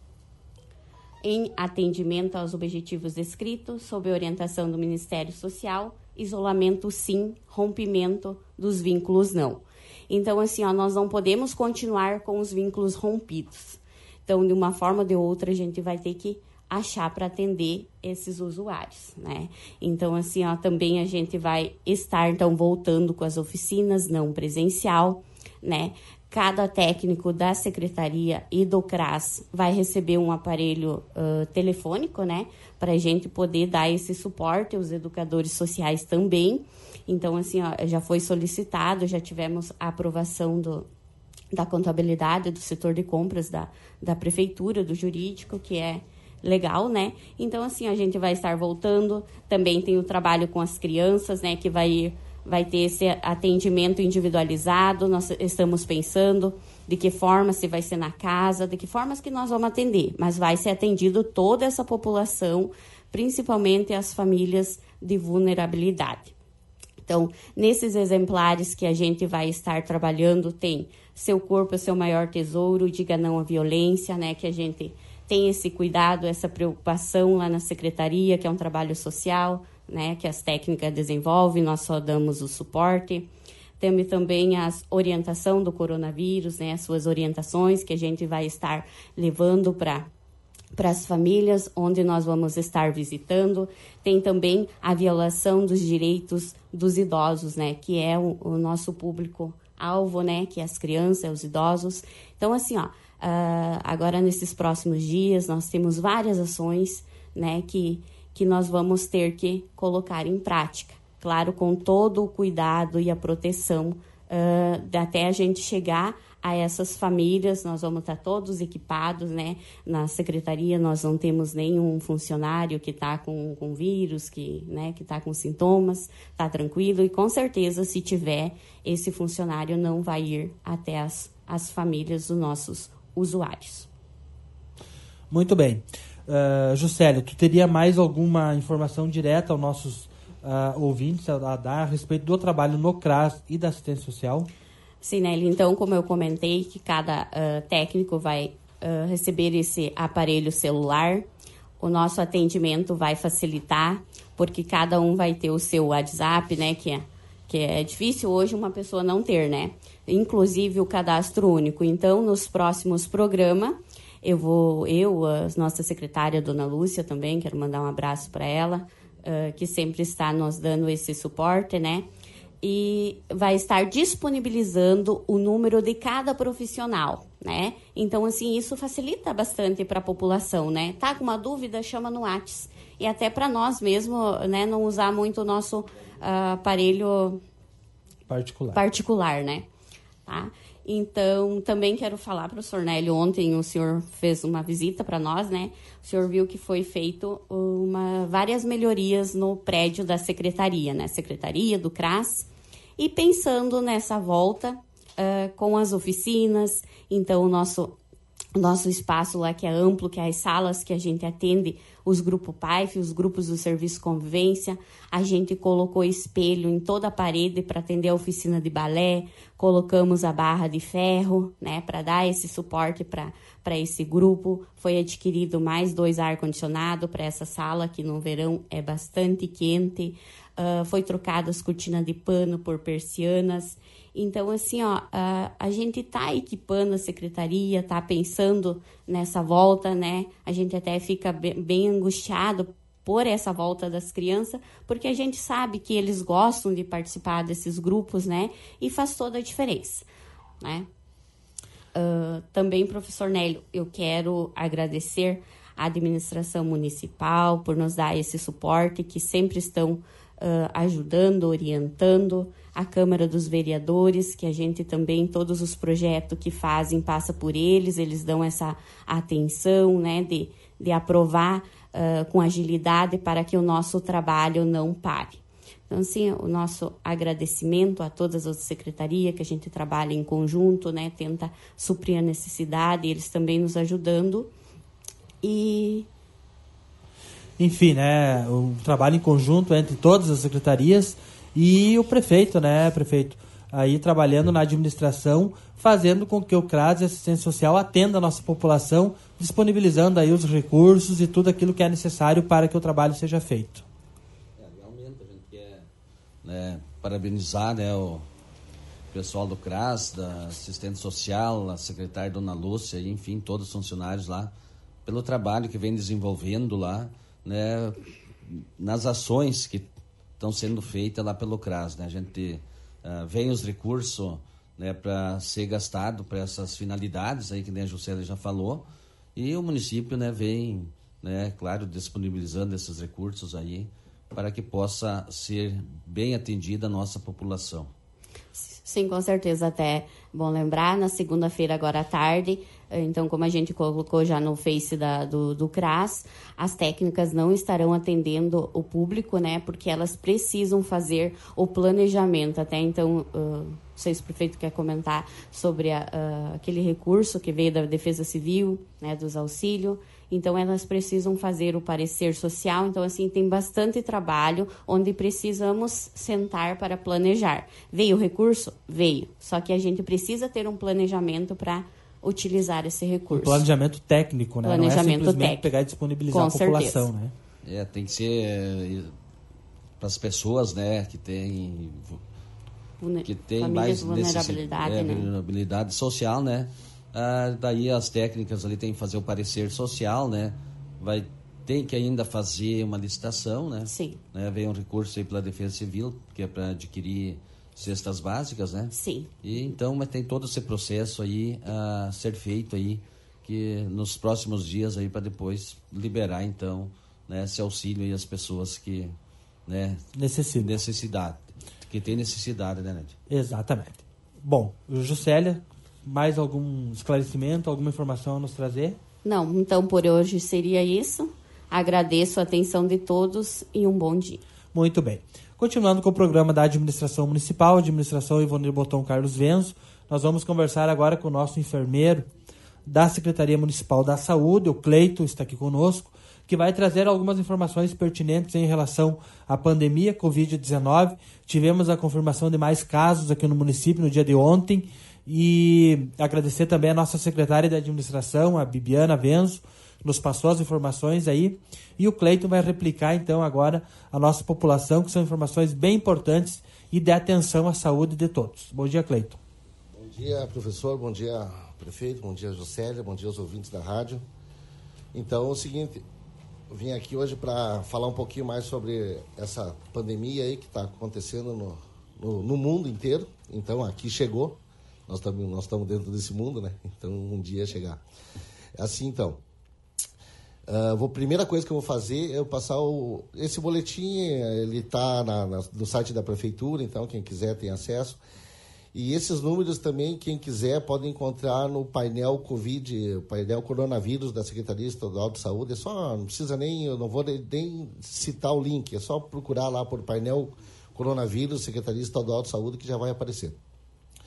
Em atendimento aos objetivos descritos, sob orientação do Ministério Social, isolamento sim, rompimento dos vínculos não. Então, assim, nós não podemos continuar com os vínculos rompidos. Então, de uma forma ou de outra, a gente vai ter que achar para atender esses usuários, né? Então, assim, também a gente vai estar, então, voltando com as oficinas não presencial, né? Cada técnico da Secretaria e do CRAS vai receber um aparelho telefônico, né? Para a gente poder dar esse suporte, os educadores sociais também. Então, assim, já foi solicitado, já tivemos a aprovação da contabilidade, do setor de compras da prefeitura, do jurídico, que é legal, né? Então, assim, a gente vai estar voltando. Também tem o trabalho com as crianças, né? Que vai ter esse atendimento individualizado. Nós estamos pensando de que forma, se vai ser na casa, de que formas que nós vamos atender. Mas vai ser atendido toda essa população, principalmente as famílias de vulnerabilidade. Então, nesses exemplares que a gente vai estar trabalhando, tem Seu Corpo é Seu Maior Tesouro, Diga Não à Violência, né? Que a gente tem esse cuidado, essa preocupação lá na secretaria, que é um trabalho social, né, que as técnicas desenvolvem, nós só damos o suporte. Temos também a orientação do coronavírus, né, as suas orientações que a gente vai estar levando para as famílias, onde nós vamos estar visitando. Tem também a violação dos direitos dos idosos, né, que é o nosso público-alvo, né, que é as crianças, os idosos. Então, assim, agora nesses próximos dias, nós temos várias ações, né, que nós vamos ter que colocar em prática. Claro, com todo o cuidado e a proteção, até a gente chegar a essas famílias. Nós vamos estar todos equipados, né? Na secretaria nós não temos nenhum funcionário que está com vírus, que está com sintomas, está tranquilo, e com certeza, se tiver, esse funcionário não vai ir até as famílias dos nossos usuários. Muito bem. Juscelio, tu teria mais alguma informação direta aos nossos ouvintes a dar a respeito do trabalho no CRAS e da assistência social? Sim, Nelly. Então, como eu comentei, que cada técnico vai receber esse aparelho celular, o nosso atendimento vai facilitar, porque cada um vai ter o seu WhatsApp, né, que é difícil hoje uma pessoa não ter, né? Inclusive o cadastro único. Então, nos próximos programas, a nossa secretária, Dona Lúcia, também, quero mandar um abraço para ela, que sempre está nos dando esse suporte, né? E vai estar disponibilizando o número de cada profissional, né? Então, assim, isso facilita bastante para a população, né? Tá com uma dúvida, chama no WhatsApp. E até para nós mesmo, né, não usar muito o nosso aparelho particular, né? Tá? Então, também quero falar para o senhor Nélio, ontem o senhor fez uma visita para nós, né? O senhor viu que foi feito várias melhorias no prédio da secretaria, né? Secretaria, do CRAS. E pensando nessa volta, com as oficinas. Então, o nosso espaço lá, que é amplo, que é as salas que a gente atende, os grupos PAIF, os grupos do Serviço Convivência, a gente colocou espelho em toda a parede para atender a oficina de balé, colocamos a barra de ferro, né, para dar esse suporte para esse grupo. Foi adquirido mais 2 ar-condicionado para essa sala, que no verão é bastante quente. Foi trocado as cortinas de pano por persianas. Então, assim, a gente está equipando a secretaria, está pensando nessa volta, né? A gente até fica bem angustiado por essa volta das crianças, porque a gente sabe que eles gostam de participar desses grupos, né? E faz toda a diferença, né? Também, professor Nélio, eu quero agradecer à administração municipal por nos dar esse suporte, que sempre estão ajudando, orientando, a Câmara dos Vereadores, que a gente também, todos os projetos que fazem, passa por eles dão essa atenção, né, de aprovar com agilidade para que o nosso trabalho não pare. Então, assim, o nosso agradecimento a todas as secretarias, que a gente trabalha em conjunto, né, tenta suprir a necessidade, eles também nos ajudando. E enfim, né, o trabalho em conjunto entre todas as secretarias e o prefeito, né, prefeito, aí trabalhando na administração, fazendo com que o CRAS e a assistência social atenda a nossa população, disponibilizando aí os recursos e tudo aquilo que é necessário para que o trabalho seja feito. Realmente a gente quer, né, parabenizar, né, o pessoal do CRAS, da assistente social, a secretária Dona Lúcia, e, enfim, todos os funcionários lá, pelo trabalho que vem desenvolvendo lá, né, nas ações que estão sendo feitas lá pelo CRAS, né? A gente vem os recursos, né, para ser gastado para essas finalidades aí que nem a Juscelia já falou, e o município, né, vem, né, claro, disponibilizando esses recursos aí para que possa ser bem atendida a nossa população. Sim, com certeza. Até bom lembrar, na segunda-feira, agora à tarde, então, como a gente colocou já no Face do CRAS, as técnicas não estarão atendendo o público, né? Porque elas precisam fazer o planejamento. Até então, não sei se o prefeito quer comentar sobre aquele recurso que veio da Defesa Civil, né? Dos auxílios. Então, elas precisam fazer o parecer social. Então, assim, tem bastante trabalho onde precisamos sentar para planejar. Veio o recurso? Veio. Só que a gente precisa ter um planejamento para utilizar esse recurso. Um planejamento técnico, né? Planejamento não é simplesmente técnico. pegar e disponibilizar Com a população, certeza. né? Tem que ser para as pessoas, né, que tem mais vulnerabilidade, né? vulnerabilidade social, né? Daí as técnicas ali tem que fazer o parecer social, né? Tem que ainda fazer uma licitação, né? Sim. Né? Vem um recurso aí pela Defesa Civil, que é para adquirir cestas básicas, né? Sim. E então, mas tem todo esse processo aí a ser feito aí, que nos próximos dias aí para depois liberar então, né, esse auxílio aí às pessoas que, né, que tem necessidade, né, Ned? Exatamente. Bom, Juscelia, mais algum esclarecimento, alguma informação a nos trazer? Não, então por hoje seria isso. Agradeço a atenção de todos e um bom dia. Muito bem. Continuando com o programa da Administração Municipal, Administração Ivonir Boton Carlos Venzo, nós vamos conversar agora com o nosso enfermeiro da Secretaria Municipal da Saúde, o Cleito, está aqui conosco, que vai trazer algumas informações pertinentes em relação à pandemia Covid-19. Tivemos a confirmação de mais casos aqui no município no dia de ontem, e agradecer também a nossa secretária de administração, a Bibiana Venzo, que nos passou as informações aí, e o Cleiton vai replicar então agora a nossa população, que são informações bem importantes e de atenção à saúde de todos. Bom dia, Cleiton. Bom dia, professor, bom dia, prefeito, bom dia, Juscelia, bom dia aos ouvintes da rádio. Então, é o seguinte, eu vim aqui hoje para falar um pouquinho mais sobre essa pandemia aí que está acontecendo no mundo inteiro. Então, aqui chegou. Nós estamos dentro desse mundo, né? Então, um dia chegar. Assim, então. A primeira coisa que eu vou fazer é eu passar esse boletim. Ele está no site da prefeitura, então quem quiser tem acesso. E esses números também, quem quiser, pode encontrar no painel Covid, o painel coronavírus da Secretaria Estadual de Saúde. É só, não precisa eu não vou nem citar o link, é só procurar lá por painel coronavírus, Secretaria Estadual de Saúde, que já vai aparecer.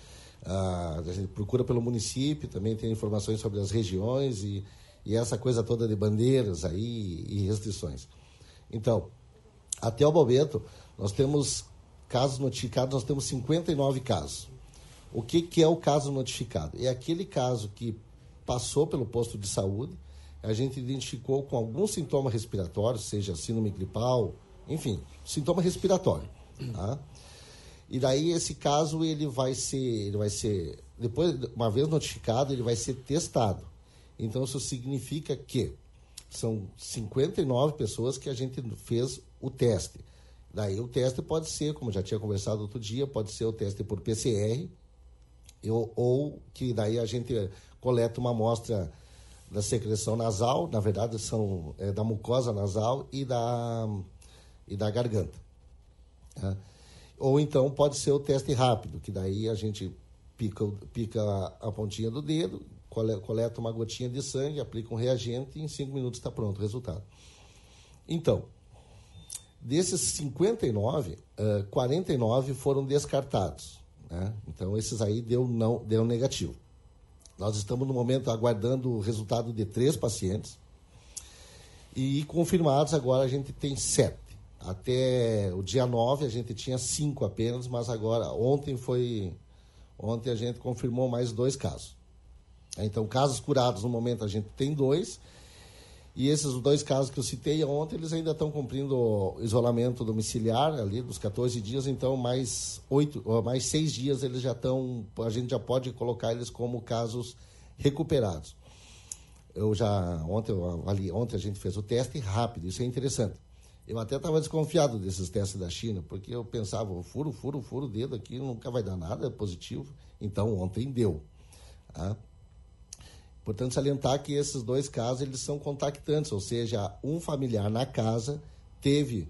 A gente procura pelo município, também tem informações sobre as regiões e essa coisa toda de bandeiras aí e restrições. Então, até o momento, nós temos casos notificados, nós temos 59 casos. O que é o caso notificado? É aquele caso que passou pelo posto de saúde, a gente identificou com algum sintoma respiratório, seja síndrome gripal, enfim, sintoma respiratório. Tá? E daí esse caso ele vai ser, depois, uma vez notificado, ele vai ser testado. Então isso significa que são 59 pessoas que a gente fez o teste. Daí o teste pode ser, como já tinha conversado outro dia, pode ser o teste por PCR, ou que daí a gente coleta uma amostra da secreção nasal, na verdade são da mucosa nasal e da garganta. Tá? Ou então pode ser o teste rápido, que daí a gente pica a pontinha do dedo, coleta uma gotinha de sangue, aplica um reagente e em 5 minutos está pronto o resultado. Então, desses 59, 49 foram descartados. Né? Então, esses aí deu negativo. Nós estamos, no momento, aguardando o resultado de 3 pacientes. E confirmados, agora a gente tem 7. Até o dia 9, a gente tinha 5 apenas, mas agora, ontem a gente confirmou mais 2 casos. Então, casos curados, no momento, a gente tem 2. E esses 2 casos que eu citei ontem, eles ainda estão cumprindo isolamento domiciliar ali dos 14 dias, então mais 6 dias eles já estão, a gente já pode colocar eles como casos recuperados. Ontem a gente fez o teste rápido, isso é interessante. Eu até estava desconfiado desses testes da China, porque eu pensava, furo o dedo aqui, nunca vai dar nada positivo. Então ontem deu. Tá? Portanto, salientar que esses 2 casos, eles são contactantes, ou seja, um familiar na casa teve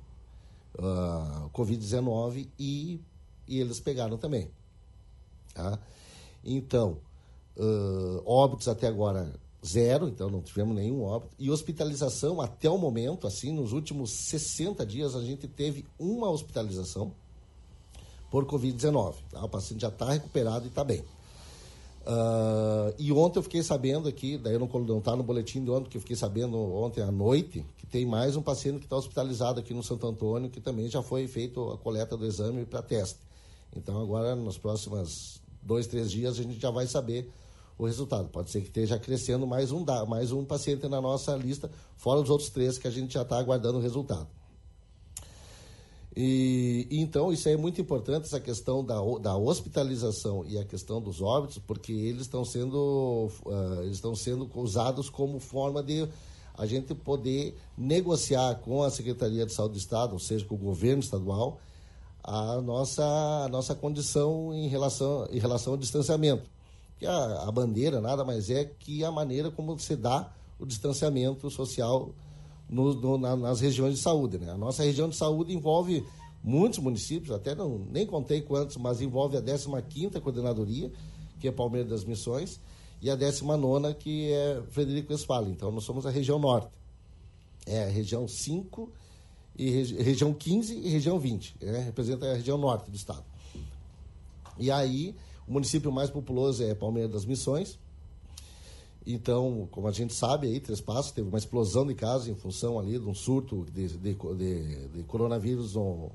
Covid-19 e eles pegaram também. Tá? Então, óbitos até agora 0, então não tivemos nenhum óbito. E hospitalização até o momento, assim, nos últimos 60 dias, a gente teve uma hospitalização por Covid-19. Tá? O paciente já está recuperado e está bem. E ontem eu fiquei sabendo aqui, daí não está no boletim de ontem, porque eu fiquei sabendo ontem à noite, que tem mais um paciente que está hospitalizado aqui no Santo Antônio, que também já foi feita a coleta do exame para teste. Então agora, nos próximos 2-3 dias, a gente já vai saber o resultado. Pode ser que esteja crescendo mais um paciente na nossa lista, fora os outros 3 que a gente já está aguardando o resultado. Então, isso aí é muito importante, essa questão da hospitalização e a questão dos óbitos, porque eles estão sendo usados como forma de a gente poder negociar com a Secretaria de Saúde do Estado, ou seja, com o governo estadual, a nossa condição em relação ao distanciamento. Que a bandeira nada mais é que a maneira como se dá o distanciamento social nas regiões de saúde. Né? A nossa região de saúde envolve muitos municípios, até nem contei quantos, mas envolve a 15ª Coordenadoria, que é Palmeiras das Missões, e a 19ª, que é Frederico Westphalen. Então, nós somos a região norte. É a região 5, região 15 e região 20. Representa a região norte do estado. E aí, o município mais populoso é Palmeiras das Missões. Então, como a gente sabe, aí, Três Passos teve uma explosão de casos em função ali de um surto de coronavírus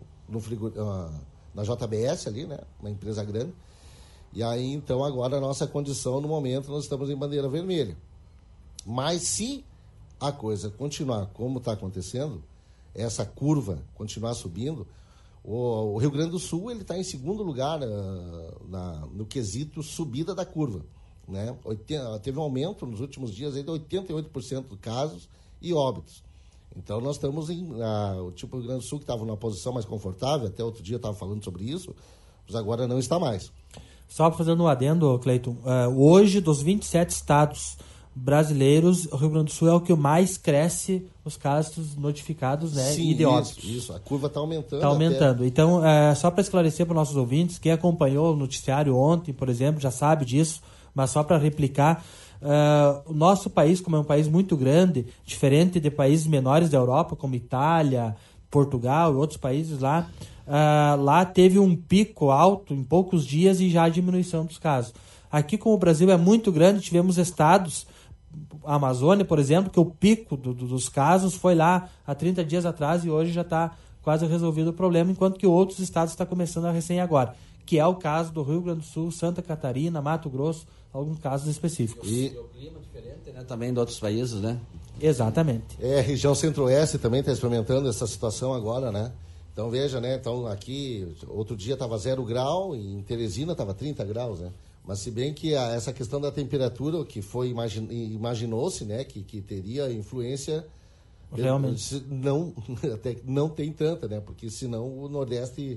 na JBS ali, né? Uma empresa grande. E aí, então, agora a nossa condição, no momento, nós estamos em bandeira vermelha. Mas se a coisa continuar como está acontecendo, essa curva continuar subindo, o Rio Grande do Sul ele está em segundo lugar no quesito subida da curva. Né? Teve um aumento nos últimos dias aí de 88% de casos e óbitos. Então nós estamos o Rio Grande do Sul, que estava numa posição mais confortável, até outro dia eu estava falando sobre isso, mas agora não está mais. Só fazendo um adendo, Cleiton, hoje dos 27 estados brasileiros, o Rio Grande do Sul é o que mais cresce os casos notificados, né? Sim, e de óbitos. Isso, a curva está aumentando. Está aumentando. Então, só para esclarecer para os nossos ouvintes, quem acompanhou o noticiário ontem, por exemplo, já sabe disso, mas só para replicar, o nosso país, como é um país muito grande, diferente de países menores da Europa, como Itália, Portugal e outros países lá, lá teve um pico alto em poucos dias e já a diminuição dos casos. Aqui, como o Brasil é muito grande, tivemos estados, a Amazônia, por exemplo, que o pico dos casos foi lá há 30 dias atrás e hoje já está quase resolvido o problema, enquanto que outros estados estão começando a recém agora, que é o caso do Rio Grande do Sul, Santa Catarina, Mato Grosso, alguns casos específicos. E o clima diferente, né? Também de outros países, né? Exatamente. A região centro-oeste também está experimentando essa situação agora, né? Então veja, né? Então aqui, outro dia estava 0 grau, e em Teresina estava 30 graus, né? Mas se bem que essa questão da temperatura, que foi, imaginou-se, né? Que teria influência... Realmente. Não, até não tem tanta, né? Porque senão o Nordeste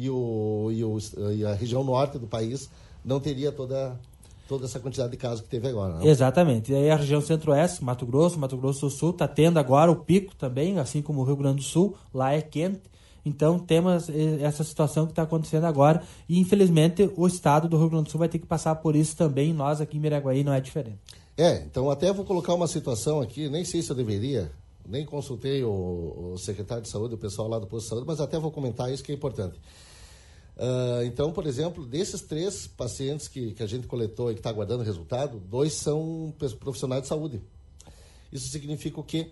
e a região norte do país não teria toda essa quantidade de casos que teve agora. Não? Exatamente. E aí a região centro-oeste, Mato Grosso do Sul, está tendo agora o pico também, assim como o Rio Grande do Sul, lá é quente. Então temos essa situação que está acontecendo agora e infelizmente o estado do Rio Grande do Sul vai ter que passar por isso também, nós aqui em Miraguaí não é diferente. Então até vou colocar uma situação aqui, nem sei se eu deveria, nem consultei o secretário de saúde, o pessoal lá do posto de saúde, mas até vou comentar isso que é importante. Então, por exemplo, desses 3 pacientes que a gente coletou e que está aguardando resultado, 2 são profissionais de saúde. Isso significa o quê?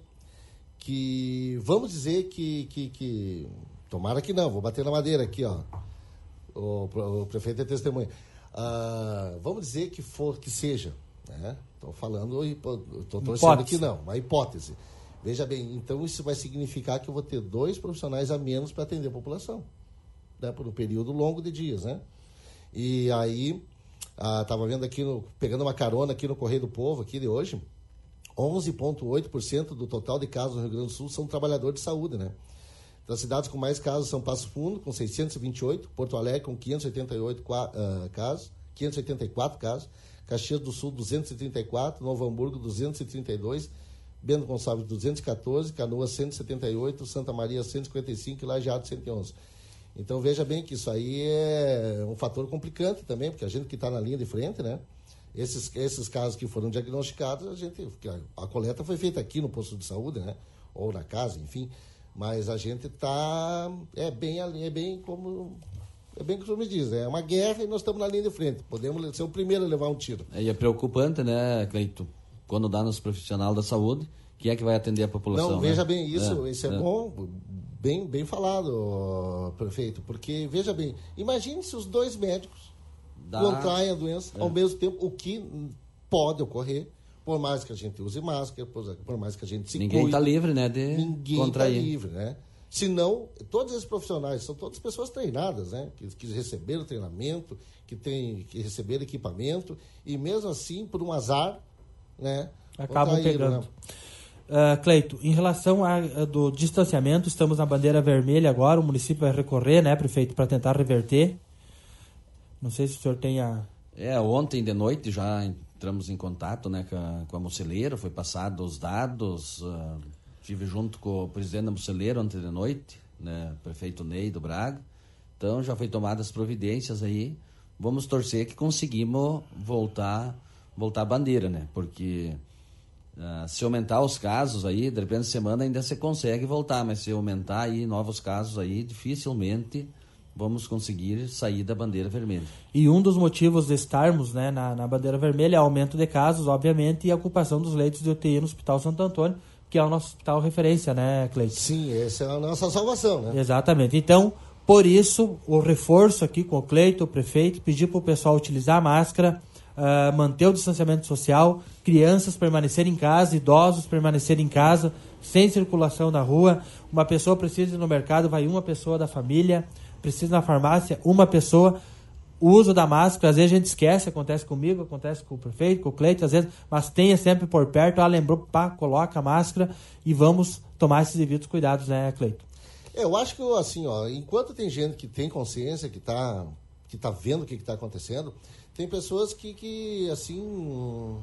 Que vamos dizer que tomara que não, vou bater na madeira aqui, ó. O prefeito é testemunha. Vamos dizer que seja, né? Estou falando, estou torcendo que não, uma hipótese. Veja bem, então isso vai significar que eu vou ter 2 profissionais a menos para atender a população, né, por um período longo de dias, né? E aí, estava vendo aqui, pegando uma carona aqui no Correio do Povo, aqui de hoje, 11,8% do total de casos no Rio Grande do Sul são trabalhadores de saúde, né? Das cidades com mais casos são Passo Fundo, com 628, Porto Alegre, com 584 casos, Caxias do Sul, 234, Novo Hamburgo, 232, Bento Gonçalves, 214, Canoas, 178, Santa Maria, 155 e Lajeado, 111. Então, veja bem que isso aí é um fator complicante também, porque a gente que está na linha de frente, né? Esses casos que foram diagnosticados, a coleta foi feita aqui no posto de saúde, né? Ou na casa, enfim. Mas a gente está... É bem como me diz, é uma guerra e nós estamos na linha de frente. Podemos ser o primeiro a levar um tiro. E é preocupante, né, Cleito? Quando dá nos profissionais da saúde, quem é que vai atender a população? Não, veja bem, isso é bom. bom, bem falado, prefeito, porque, veja bem, imagine se os 2 médicos contraem a doença ao mesmo tempo, o que pode ocorrer, por mais que a gente use máscara, por mais que a gente se cuide. Ninguém está livre, né, de Ninguém contrair. está livre, né? Senão, todos esses profissionais são todas pessoas treinadas, né? Que receberam treinamento, que receberam equipamento, e mesmo assim, por um azar, né? Acabam pegando. Né? Cleito, em relação do distanciamento, estamos na bandeira vermelha agora, o município vai recorrer, né, prefeito, para tentar reverter. Não sei se o senhor tem ontem de noite já entramos em contato, né, com a Moceleira, foi passado os dados, estive junto com o presidente da Moceleira ontem de noite, né, prefeito Ney do Braga, então já foi tomadas as providências aí, vamos torcer que conseguimos voltar a bandeira, né, porque se aumentar os casos aí, de repente semana ainda se consegue voltar, mas se aumentar aí novos casos aí, dificilmente vamos conseguir sair da bandeira vermelha. E um dos motivos de estarmos, né, na bandeira vermelha é o aumento de casos, obviamente, e a ocupação dos leitos de UTI no Hospital Santo Antônio, que é o nosso hospital referência, né, Cleiton? Sim, essa é a nossa salvação, né? Exatamente. Então, por isso, o reforço aqui com o Cleiton, o prefeito, pedir para o pessoal utilizar a máscara, manter o distanciamento social, crianças permanecerem em casa, idosos permanecerem em casa, sem circulação na rua. Uma pessoa precisa ir no mercado, vai uma pessoa da família, precisa ir na farmácia, uma pessoa. O uso da máscara, às vezes a gente esquece, acontece comigo, acontece com o prefeito, com o Cleiton, às vezes, mas tenha sempre por perto, lembrou, coloca a máscara e vamos tomar esses devidos cuidados, né, Cleiton? Eu acho que, assim, enquanto tem gente que tem consciência, que tá vendo o que está acontecendo, tem pessoas que assim,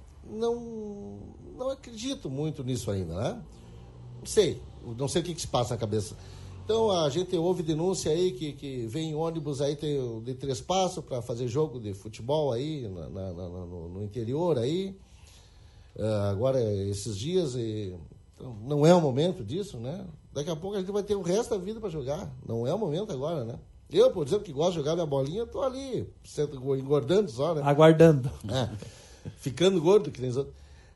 não acredito muito nisso ainda, né? Não sei o que se passa na cabeça. Então, a gente ouve denúncia aí que vem ônibus aí de 3 passos para fazer jogo de futebol aí no interior aí. Agora, esses dias, não é o momento disso, né? Daqui a pouco a gente vai ter o resto da vida para jogar. Não é o momento agora, né? Eu, por exemplo, que gosto de jogar minha bolinha, eu tô ali, engordando só, né? Aguardando. Ficando gordo, que nem os outros.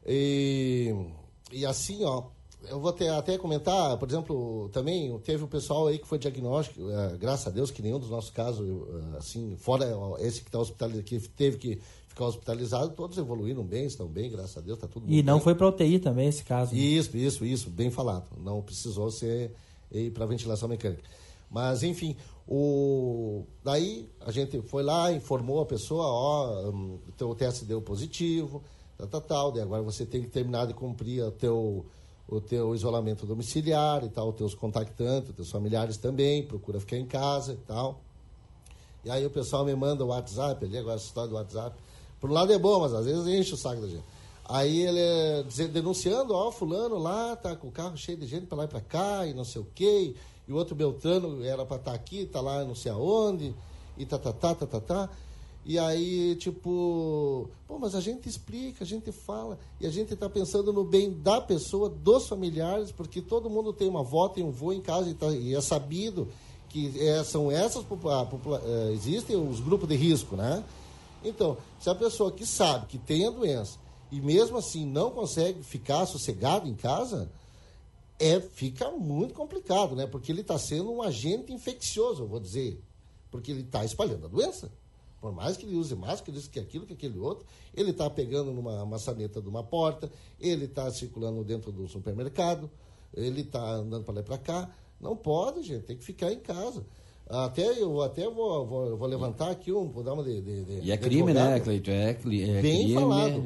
E assim, ó, eu vou até comentar, por exemplo, também teve o pessoal aí que foi diagnóstico, graças a Deus que nenhum dos nossos casos, assim, fora esse que está hospitalizado, que teve que ficar hospitalizado, todos evoluíram bem, estão bem, graças a Deus, está tudo bem. E não foi para UTI também esse caso. Né? Isso, bem falado. Não precisou ser para ventilação mecânica. Mas, enfim, daí a gente foi lá, informou a pessoa, o teste deu positivo, tal, daí agora você tem que terminar de cumprir o teu isolamento domiciliar e tal, os teus contactantes, os teus familiares também, procura ficar em casa e tal. E aí o pessoal me manda o WhatsApp, ali agora essa história do WhatsApp. Por um lado é bom, mas às vezes enche o saco da gente. Aí ele denunciando, fulano lá, tá com o carro cheio de gente pra lá e pra cá, e não sei o quê, e o outro Beltrano era pra estar aqui, tá lá não sei aonde, e tá. E aí, tipo, mas a gente explica, a gente fala, e a gente tá pensando no bem da pessoa, dos familiares, porque todo mundo tem uma avó, tem um vô em casa, e é sabido que são essas, existem os grupos de risco, né? Então, se a pessoa que sabe que tem a doença, e mesmo assim não consegue ficar sossegado em casa, fica muito complicado, né? Porque ele está sendo um agente infeccioso, eu vou dizer, porque ele está espalhando a doença. Por mais que ele use máscara, isso, que aquilo, que aquele outro, ele está pegando numa maçaneta de uma porta, ele está circulando dentro do supermercado, ele está andando para lá e para cá. Não pode, gente, tem que ficar em casa. Eu vou levantar aqui vou dar uma de e é crime, né, Cleiton? É bem crime, falado.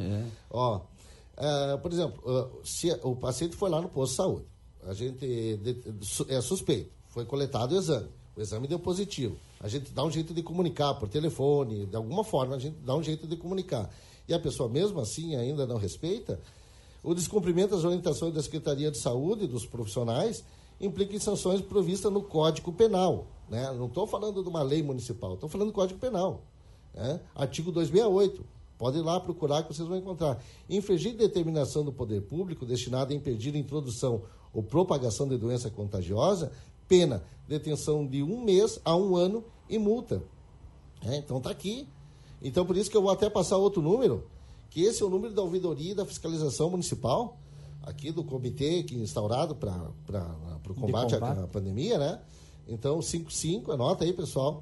Por exemplo, se o paciente foi lá no posto de saúde, a gente é suspeito, foi coletado o exame deu positivo. A gente dá um jeito de comunicar por telefone, de alguma forma a gente dá um jeito de comunicar. E a pessoa mesmo assim ainda não respeita, o descumprimento das orientações da Secretaria de Saúde e dos profissionais implica em sanções previstas no Código Penal. Né? Não estou falando de uma lei municipal, estou falando do Código Penal. Né? Artigo 268. Pode ir lá procurar que vocês vão encontrar. Infringir determinação do poder público destinada a impedir a introdução ou propagação de doença contagiosa, pena, detenção de 1 mês a 1 ano e multa. Então está aqui. Então por isso que eu vou até passar outro número, que esse é o número da ouvidoria e da fiscalização municipal, aqui do comitê que instaurado para o combate à pandemia, né? Então 55, anota aí, pessoal.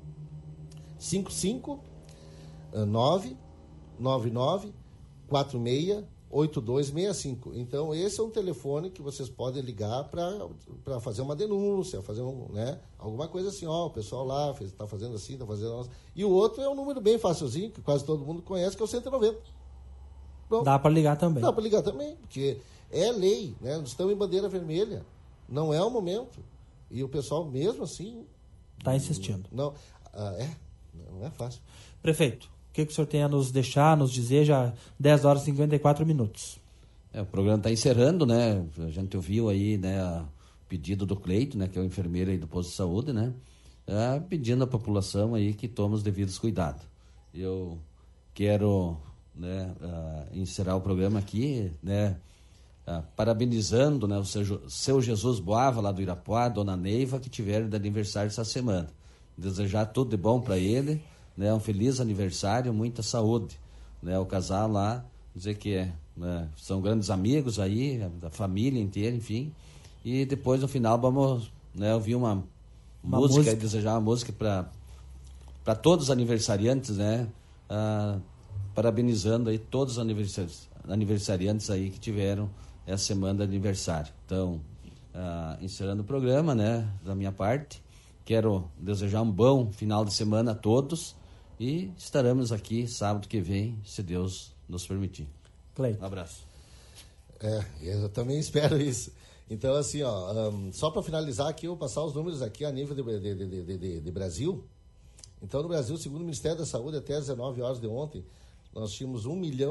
55-99-46-8265. Então, esse é um telefone que vocês podem ligar para fazer uma denúncia, fazer alguma coisa assim, o pessoal lá está fazendo assim, está fazendo assim. E o outro é um número bem facilzinho, que quase todo mundo conhece, que é o 190. Pronto. Dá para ligar também. Dá para ligar também, porque é lei, né? Nós estamos em bandeira vermelha. Não é o momento. E o pessoal, mesmo assim... Está insistindo. Não é fácil. Prefeito, o que o senhor tem a nos deixar, nos dizer, já 10 horas e 54 minutos? O programa está encerrando, né? A gente ouviu aí, né, o pedido do Cleiton, né, que é o enfermeiro aí do posto de saúde, né? Pedindo à população aí que tome os devidos cuidados. Eu quero, né, encerrar o programa aqui, né, parabenizando, né, o seu Jesus Boava lá do Irapuá, Dona Neiva, que tiveram de aniversário essa semana. Desejar tudo de bom para ele, né, um feliz aniversário, muita saúde, né, o casal lá, dizer que são grandes amigos aí, da família inteira, enfim, e depois no final vamos, né, ouvir uma música e desejar uma música para todos os aniversariantes, né, parabenizando aí todos os aniversariantes aí que tiveram essa semana de aniversário. Então, encerrando o programa, né, da minha parte, quero desejar um bom final de semana a todos e estaremos aqui sábado que vem, se Deus nos permitir. Cleiton. Um abraço. Eu também espero isso. Então, assim, só para finalizar aqui, eu vou passar os números aqui a nível de Brasil. Então, no Brasil, segundo o Ministério da Saúde, até às 19 horas de ontem, nós tínhamos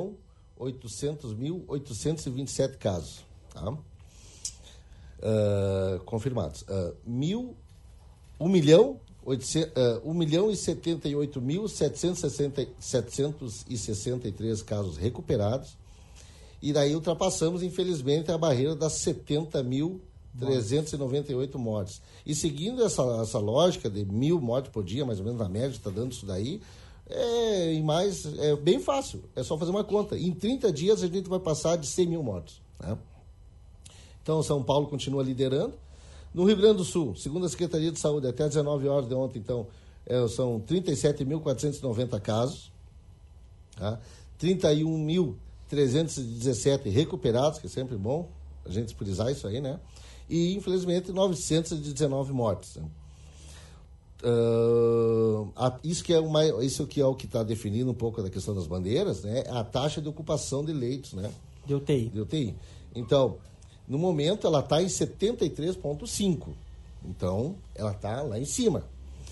1.800.827 casos, tá? Confirmados. 1.078.763 casos recuperados. E daí ultrapassamos, infelizmente, a barreira das 70 mil 398 mortes. E seguindo essa lógica de 1.000 mortes por dia, mais ou menos na média, está dando isso daí, é bem fácil. É só fazer uma conta. Em 30 dias a gente vai passar de 100 mil mortos. Né? Então, São Paulo continua liderando. No Rio Grande do Sul, segundo a Secretaria de Saúde, até 19 horas de ontem, então, são 37.490 casos, tá? 31.317 recuperados, que é sempre bom a gente frisar isso aí, né? E, infelizmente, 919 mortes. Né? Isso que é o que está definindo um pouco da questão das bandeiras, né? A taxa de ocupação de leitos, né? De UTI. Então, no momento, ela está em 73,5%. Então, ela está lá em cima.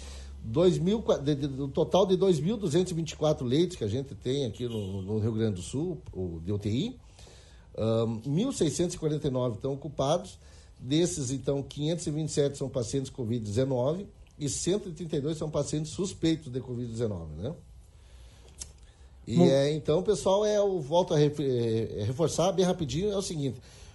Do total de 2.224 leitos que a gente tem aqui no Rio Grande do Sul, de UTI, 1.649 estão ocupados. Desses, então, 527 são pacientes Covid-19 e 132 são pacientes suspeitos de Covid-19, né? E então, pessoal, eu volto a reforçar bem rapidinho, é o seguinte: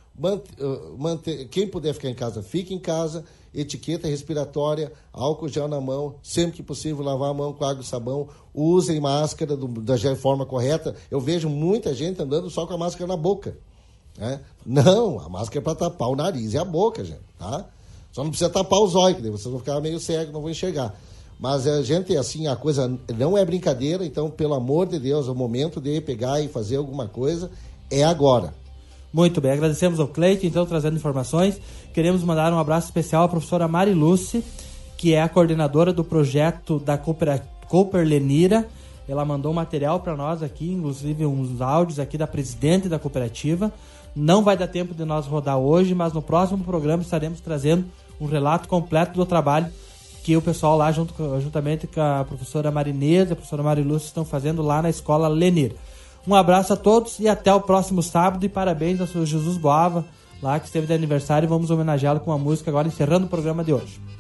quem puder ficar em casa, fique em casa. Etiqueta respiratória, álcool gel na mão, sempre que possível lavar a mão com água e sabão, usem máscara da forma correta. Eu vejo muita gente andando só com a máscara na boca, né? Não, a máscara é para tapar o nariz e a boca, gente, tá? Só não precisa tapar os olhos, que daí vocês vão ficar meio cegos, não vão enxergar. Mas a gente, assim, a coisa não é brincadeira, então, pelo amor de Deus, o momento de pegar e fazer alguma coisa é agora. Muito bem, agradecemos ao Cleiton, então, trazendo informações. Queremos mandar um abraço especial à professora Mariluce, que é a coordenadora do projeto da Cooper Lenira. Ela mandou um material para nós aqui, inclusive uns áudios aqui da presidente da cooperativa. Não vai dar tempo de nós rodar hoje, mas no próximo programa estaremos trazendo um relato completo do trabalho que o pessoal lá, juntamente com a professora Marinesa e a professora Mariluce, estão fazendo lá na escola Lenira. Um abraço a todos e até o próximo sábado, e parabéns ao seu Jesus Boava, lá que esteve de aniversário, e vamos homenageá-lo com uma música agora, encerrando o programa de hoje.